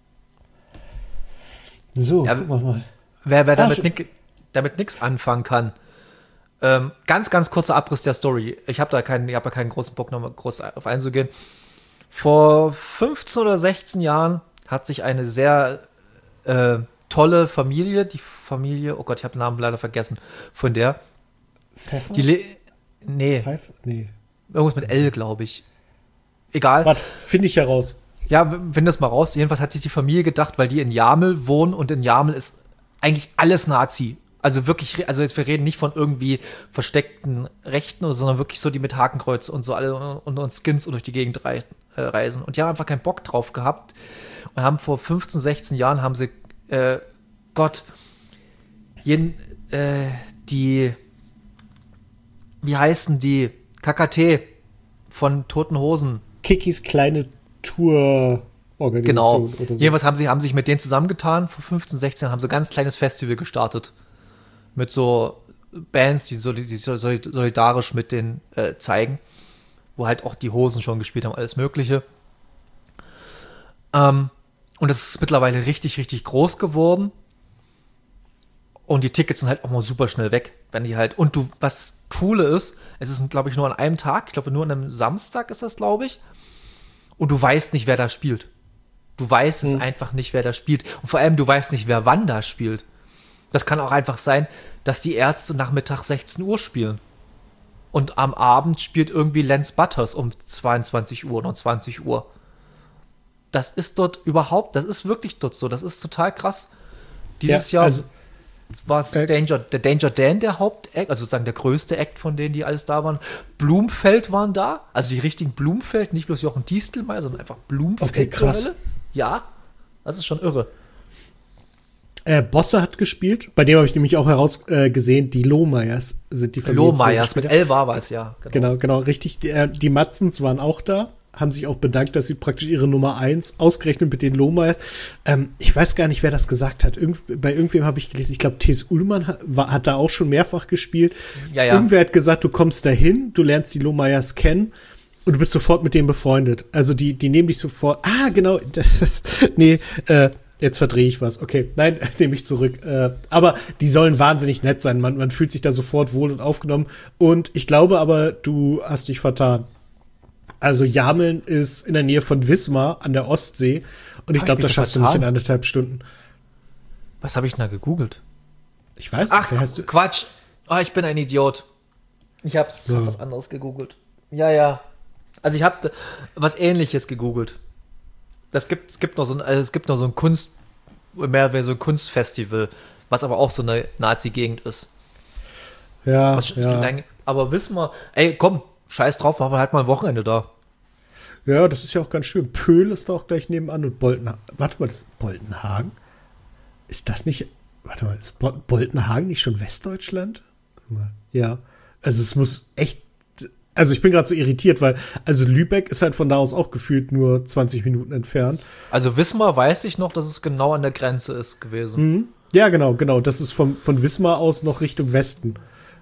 So, Ja, gucken wir mal. Wer, wer Ah, damit, schon- nick, damit nichts anfangen kann. Ähm, ganz, ganz kurzer Abriss der Story. Ich habe da keinen, ich hab da keinen großen Bock, noch mal groß auf einzugehen. Vor fünfzehn oder sechzehn Jahren hat sich eine sehr äh, tolle Familie, die Familie, oh Gott, ich habe den Namen leider vergessen, von der, Pfeffer? die, Le nee, Pfeife? Nee. irgendwas mit L, glaube ich. Egal. Warte, finde ich heraus. Ja, w- find das mal raus. Jedenfalls hat sich die Familie gedacht, weil die in Jamel wohnen und in Jamel ist eigentlich alles Nazi. Also wirklich, re- also jetzt wir reden nicht von irgendwie versteckten Rechten, oder, sondern wirklich so die mit Hakenkreuz und so alle und, und Skins und durch die Gegend rei äh, reisen. Und die haben einfach keinen Bock drauf gehabt und haben vor fünfzehn, sechzehn Jahren haben sie, äh, Gott, jeden, äh, die, wie heißen die? K K T von Toten Hosen. Kikis kleine Tour-Organisation Genau. oder so. Jedenfalls haben sie haben sich mit denen zusammengetan. Vor fünfzehn, sechzehn haben sie ein ganz kleines Festival gestartet. Mit so Bands, die, so, die so solidarisch mit denen äh, zeigen. Wo halt auch die Hosen schon gespielt haben, alles Mögliche. Ähm, und das ist mittlerweile richtig, richtig groß geworden. Und die Tickets sind halt auch mal super schnell weg, wenn die halt. Und du, was Coole ist, es ist, glaube ich, nur an einem Tag. Ich glaube, nur an einem Samstag ist das, glaube ich. Und du weißt nicht, wer da spielt. Du weißt es Hm. einfach nicht, wer da spielt. Und vor allem, du weißt nicht, wer wann da spielt. Das kann auch einfach sein, dass die Ärzte Nachmittag sechzehn Uhr spielen. Und am Abend spielt irgendwie Lance Butters um zweiundzwanzig Uhr oder zwanzig Uhr. Das ist dort überhaupt, das ist wirklich dort so. Das ist total krass. Dieses Ja, Jahr also- war es Äh, Danger, der Danger Dan, der Hauptact, also sozusagen der größte Act von denen, die alles da waren. Blumfeld waren da, also die richtigen Blumfeld, nicht bloß Jochen Distelmeier, sondern einfach Blumfeld. Okay, zur krass. Hölle. Ja, das ist schon irre. Äh, Bosse hat gespielt. Bei dem habe ich nämlich auch herausgesehen, äh, gesehen, die Lohmeyers sind die Familie. Lohmeyers, mit L war es, ja. Genau, genau, richtig. Die, äh, die Matzens waren auch da, haben sich auch bedankt, dass sie praktisch ihre Nummer eins ausgerechnet mit den Lohmeyers. Ähm, ich weiß gar nicht, wer das gesagt hat. Irgend, bei irgendwem habe ich gelesen, ich glaube, T S Ullmann hat, war, hat da auch schon mehrfach gespielt. Ja, ja. Irgendwer hat gesagt, du kommst dahin, du lernst die Lohmeyers kennen und du bist sofort mit denen befreundet. Also die, die nehmen dich sofort. Ah, genau. nee, äh, jetzt verdrehe ich was. Okay, nein, nehme ich zurück. Äh, aber die sollen wahnsinnig nett sein. Man, man fühlt sich da sofort wohl und aufgenommen. Und ich glaube aber, du hast dich vertan. Also Jameln ist in der Nähe von Wismar an der Ostsee. Und ich Hab glaube, ich mich das schaffst du vertan? nicht in anderthalb Stunden. Was habe ich denn da gegoogelt? Ich weiß Ach, nicht. Hast du, Quatsch. Ah, ich bin ein Idiot. Ich hab's So. hab was anderes gegoogelt. Ja, ja. Also ich habe was Ähnliches gegoogelt. Das gibt, es gibt noch so ein, also es gibt noch so ein Kunst, mehr wie so ein Kunstfestival, was aber auch so eine Nazi-Gegend ist. ja, Was ja. lang- Aber wissen wir, ey, komm, scheiß drauf, machen wir halt mal ein Wochenende da. ja, das ist ja auch ganz schön. Pöhl ist da auch gleich nebenan und Boltenhagen. Warte mal, das ist Boltenhagen? Ist das nicht. Warte mal, ist Bo- Boltenhagen nicht schon Westdeutschland? Warte mal. Ja. Also es muss echt. Also ich bin gerade so irritiert, weil, also Lübeck ist halt von da aus auch gefühlt nur zwanzig Minuten entfernt. Also Wismar weiß ich noch, dass es genau an der Grenze ist gewesen. Mhm. Ja, genau, genau. Das ist von, von Wismar aus noch Richtung Westen.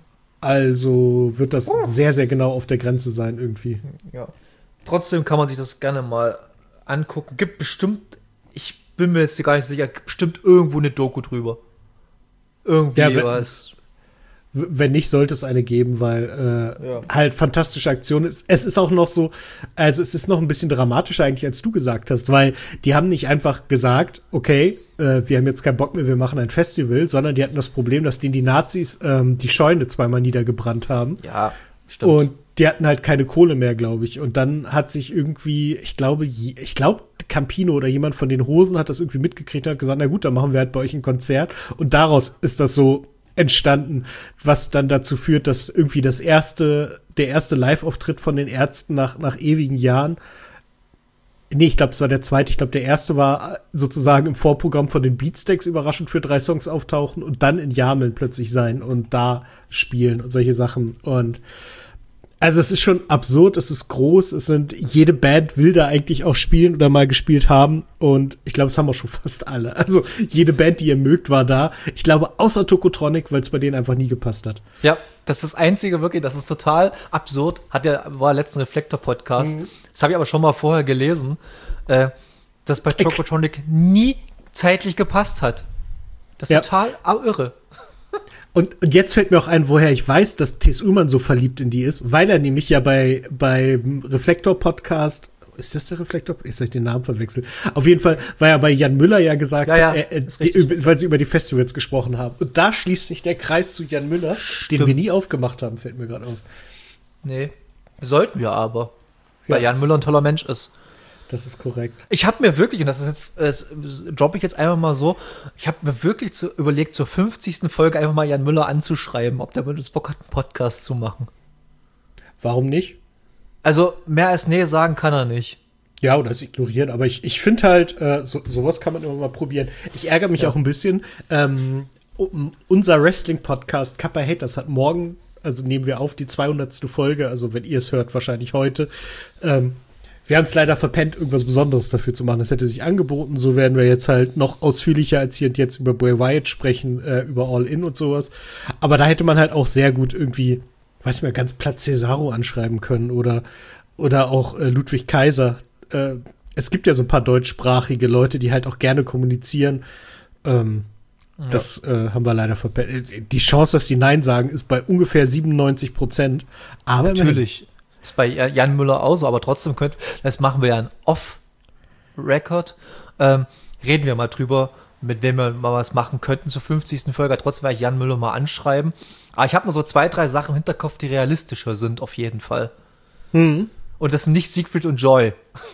Also wird das sehr, sehr genau auf der Grenze sein irgendwie. Ja. Trotzdem kann man sich das gerne mal angucken. Gibt bestimmt, ich bin mir jetzt gar nicht sicher, gibt bestimmt irgendwo eine Doku drüber. Irgendwie Ja, wenn- was. W- Wenn nicht, sollte es eine geben, weil äh, Ja. halt fantastische Aktion ist. Es ist auch noch so, also es ist noch ein bisschen dramatischer eigentlich, als du gesagt hast, weil die haben nicht einfach gesagt, okay, äh, wir haben jetzt keinen Bock mehr, wir machen ein Festival, sondern die hatten das Problem, dass denen die Nazis ähm, die Scheune zweimal niedergebrannt haben. Ja, stimmt. Und die hatten halt keine Kohle mehr, glaube ich. Und dann hat sich irgendwie, ich glaube, je- ich glaube, Campino oder jemand von den Hosen hat das irgendwie mitgekriegt und hat gesagt, na gut, dann machen wir halt bei euch ein Konzert. Und daraus ist das so entstanden, was dann dazu führt, dass irgendwie das erste, der erste Live-Auftritt von den Ärzten nach, nach ewigen Jahren, nee, ich glaube, es war der zweite, ich glaube, der erste war sozusagen im Vorprogramm von den Beatsteaks überraschend für drei Songs auftauchen und dann in Jameln plötzlich sein und da spielen und solche Sachen. Und Also es ist schon absurd, es ist groß, es sind, jede Band will da eigentlich auch spielen oder mal gespielt haben und ich glaube, es haben auch schon fast alle. Also jede Band, die ihr mögt, war da. Ich glaube, außer Tokotronic, weil es bei denen einfach nie gepasst hat. Ja, das ist das Einzige wirklich, das ist total absurd. Hat ja, war letzten Reflektor-Podcast. Mhm. Das habe ich aber schon mal vorher gelesen, äh, dass bei Tokotronic nie zeitlich gepasst hat. Das ist ja total irre. Und, und jetzt fällt mir auch ein, woher ich weiß, dass T S. Ullmann so verliebt in die ist, weil er nämlich ja bei beim Reflektor-Podcast, ist das der Reflektor? Jetzt habe ich den Namen verwechselt. Auf jeden Fall war ja bei Jan Müller ja gesagt, ja, ja, äh, die, weil sie über die Festivals gesprochen haben. Und da schließt sich der Kreis zu Jan Müller, Stimmt. den wir nie aufgemacht haben, fällt mir gerade auf. Nee, sollten wir aber, weil ja, Jan Müller ein toller Mensch ist. Das ist korrekt. Ich habe mir wirklich, und das ist jetzt, das droppe ich jetzt einfach mal so, ich habe mir wirklich zu, überlegt, zur fünfzigsten Folge einfach mal Jan Müller anzuschreiben, ob der mit uns Bock hat, einen Podcast zu machen. Warum nicht? Also, mehr als nee sagen kann er nicht. Ja, oder es ignorieren, aber ich, ich finde halt, äh, so, sowas kann man immer mal probieren. Ich ärgere mich ja. auch ein bisschen. Ähm, um, unser Wrestling-Podcast Kappa Haters hat morgen, also nehmen wir auf, die zweihundertste Folge, also wenn ihr es hört, wahrscheinlich heute, ähm, wir haben es leider verpennt, irgendwas Besonderes dafür zu machen. Das hätte sich angeboten. So werden wir jetzt halt noch ausführlicher als hier und jetzt über Bray Wyatt sprechen, äh, über All In und sowas. Aber da hätte man halt auch sehr gut irgendwie, weiß nicht mehr, ganz platt Cesaro anschreiben können oder, oder auch äh, Ludwig Kaiser. Äh, es gibt ja so ein paar deutschsprachige Leute, die halt auch gerne kommunizieren. Ähm, ja. Das äh, haben wir leider verpennt. Die Chance, dass die Nein sagen, ist bei ungefähr siebenundneunzig Prozent. Aber natürlich. Ist bei Jan Müller auch so, aber trotzdem könnt, das machen wir ja ein Off-Record. Ähm, reden wir mal drüber, mit wem wir mal was machen könnten zur fünfzigsten Folge. Trotzdem werde ich Jan Müller mal anschreiben. Aber ich habe noch so zwei, drei Sachen im Hinterkopf, die realistischer sind, auf jeden Fall. Mhm. Und das sind nicht Siegfried und Joy.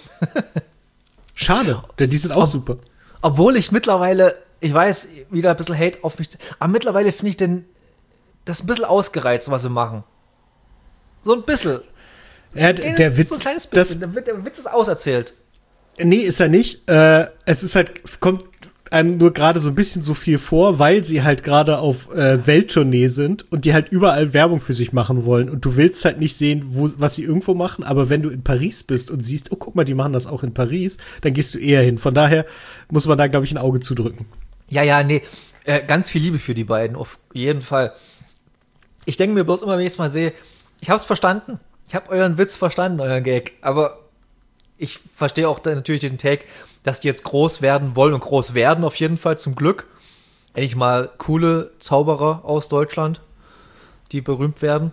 Schade, denn die sind auch Ob, super. Obwohl ich mittlerweile, ich weiß, wieder ein bisschen Hate auf mich, aber mittlerweile finde ich denn das ein bisschen ausgereizt, was sie machen. So ein bisschen. Ja, der, der Witz, so ein kleines bisschen. Das, der Witz ist auserzählt. Nee, ist er nicht. Äh, es ist halt, kommt einem nur gerade so ein bisschen so viel vor, weil sie halt gerade auf äh, Welttournee sind und die halt überall Werbung für sich machen wollen. Und du willst halt nicht sehen, wo, was sie irgendwo machen, aber wenn du in Paris bist und siehst, oh, guck mal, die machen das auch in Paris, dann gehst du eher hin. Von daher muss man da, glaube ich, ein Auge zudrücken. Ja, ja, nee. Äh, ganz viel Liebe für die beiden, auf jeden Fall. Ich denke mir bloß immer, wenn ich es mal sehe, ich hab's verstanden. Ich habe euren Witz verstanden, euren Gag, aber ich verstehe auch natürlich den Take, dass die jetzt groß werden wollen und groß werden auf jeden Fall, zum Glück. Endlich mal coole Zauberer aus Deutschland, die berühmt werden.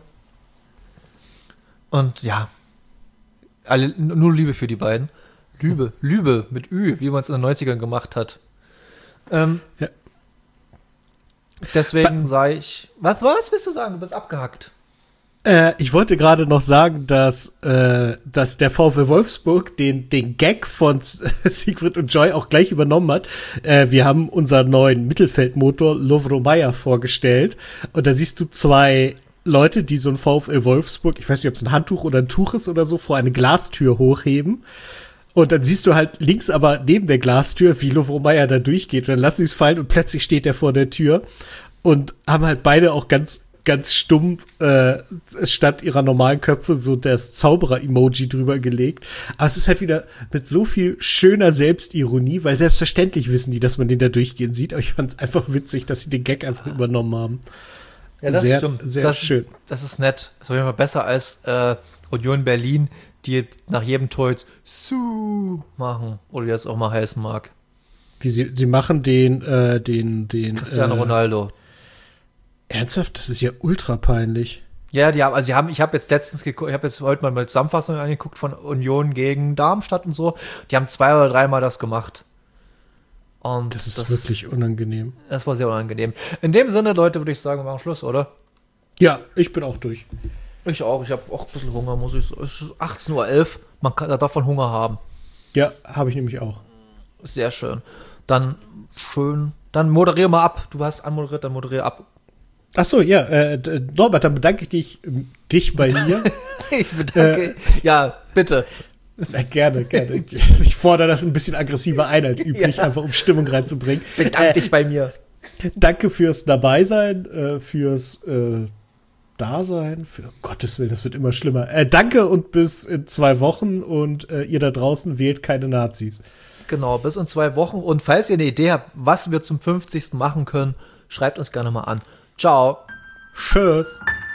Und ja, alle, nur Liebe für die beiden. Liebe, Liebe mit Ü, wie man es in den neunzigern gemacht hat. Ähm, ja. Deswegen sage ich, was, was willst du sagen? Du bist abgehackt. Äh, ich wollte gerade noch sagen, dass, äh, dass der VfL Wolfsburg den, den Gag von Siegfried und Joy auch gleich übernommen hat. Äh, wir haben unseren neuen Mittelfeldmotor Lovro Meyer vorgestellt. Und da siehst du zwei Leute, die so ein VfL Wolfsburg, ich weiß nicht, ob es ein Handtuch oder ein Tuch ist oder so, vor eine Glastür hochheben. Und dann siehst du halt links aber neben der Glastür, wie Lovro Meyer da durchgeht. Und dann lassen sie es fallen und plötzlich steht er vor der Tür. Und haben halt beide auch ganz ganz stumpf äh, statt ihrer normalen Köpfe so das Zauberer-Emoji drüber gelegt. Aber es ist halt wieder mit so viel schöner Selbstironie, weil selbstverständlich wissen die, dass man den da durchgehen sieht. Aber ich fand es einfach witzig, dass sie den Gag einfach übernommen haben. Ja, das sehr, stimmt. Sehr das, schön. Das ist nett. Das ist auf jeden Fall besser als äh, Union Berlin, die nach jedem Tor jetzt Su machen. Oder wie das auch mal heißen mag. Wie sie, sie machen den, äh, den, den Cristiano äh, Ronaldo. Ernsthaft? Das ist ja ultra peinlich. Ja, die haben, also die haben, ich habe jetzt letztens geguckt, ich habe jetzt heute mal eine Zusammenfassung angeguckt von Union gegen Darmstadt und so. Die haben zwei oder dreimal das gemacht. Und das ist das, wirklich unangenehm. Das war sehr unangenehm. In dem Sinne, Leute, würde ich sagen, wir machen Schluss, oder? Ja, ich bin auch durch. Ich auch. Ich habe auch ein bisschen Hunger, muss ich sagen. Es ist achtzehn Uhr elf. Man kann, da darf man Hunger haben. Ja, habe ich nämlich auch. Sehr schön. Dann schön. Dann moderiere mal ab. Du hast anmoderiert, dann moderiere ab. Ach so, ja, äh, Norbert, dann bedanke ich dich, dich bei mir. Ich bedanke, äh, ja, bitte. Na, gerne, gerne. Ich fordere das ein bisschen aggressiver ein als üblich, ja. Einfach um Stimmung reinzubringen. Bedanke äh, dich bei mir. Danke fürs Dabeisein, äh, fürs, äh, da sein. Für oh Gottes Willen, das wird immer schlimmer. Äh, danke und bis in zwei Wochen und äh, ihr da draußen wählt keine Nazis. Genau, bis in zwei Wochen. Und falls ihr eine Idee habt, was wir zum fünfzigsten machen können, schreibt uns gerne mal an. Ciao. Tschüss.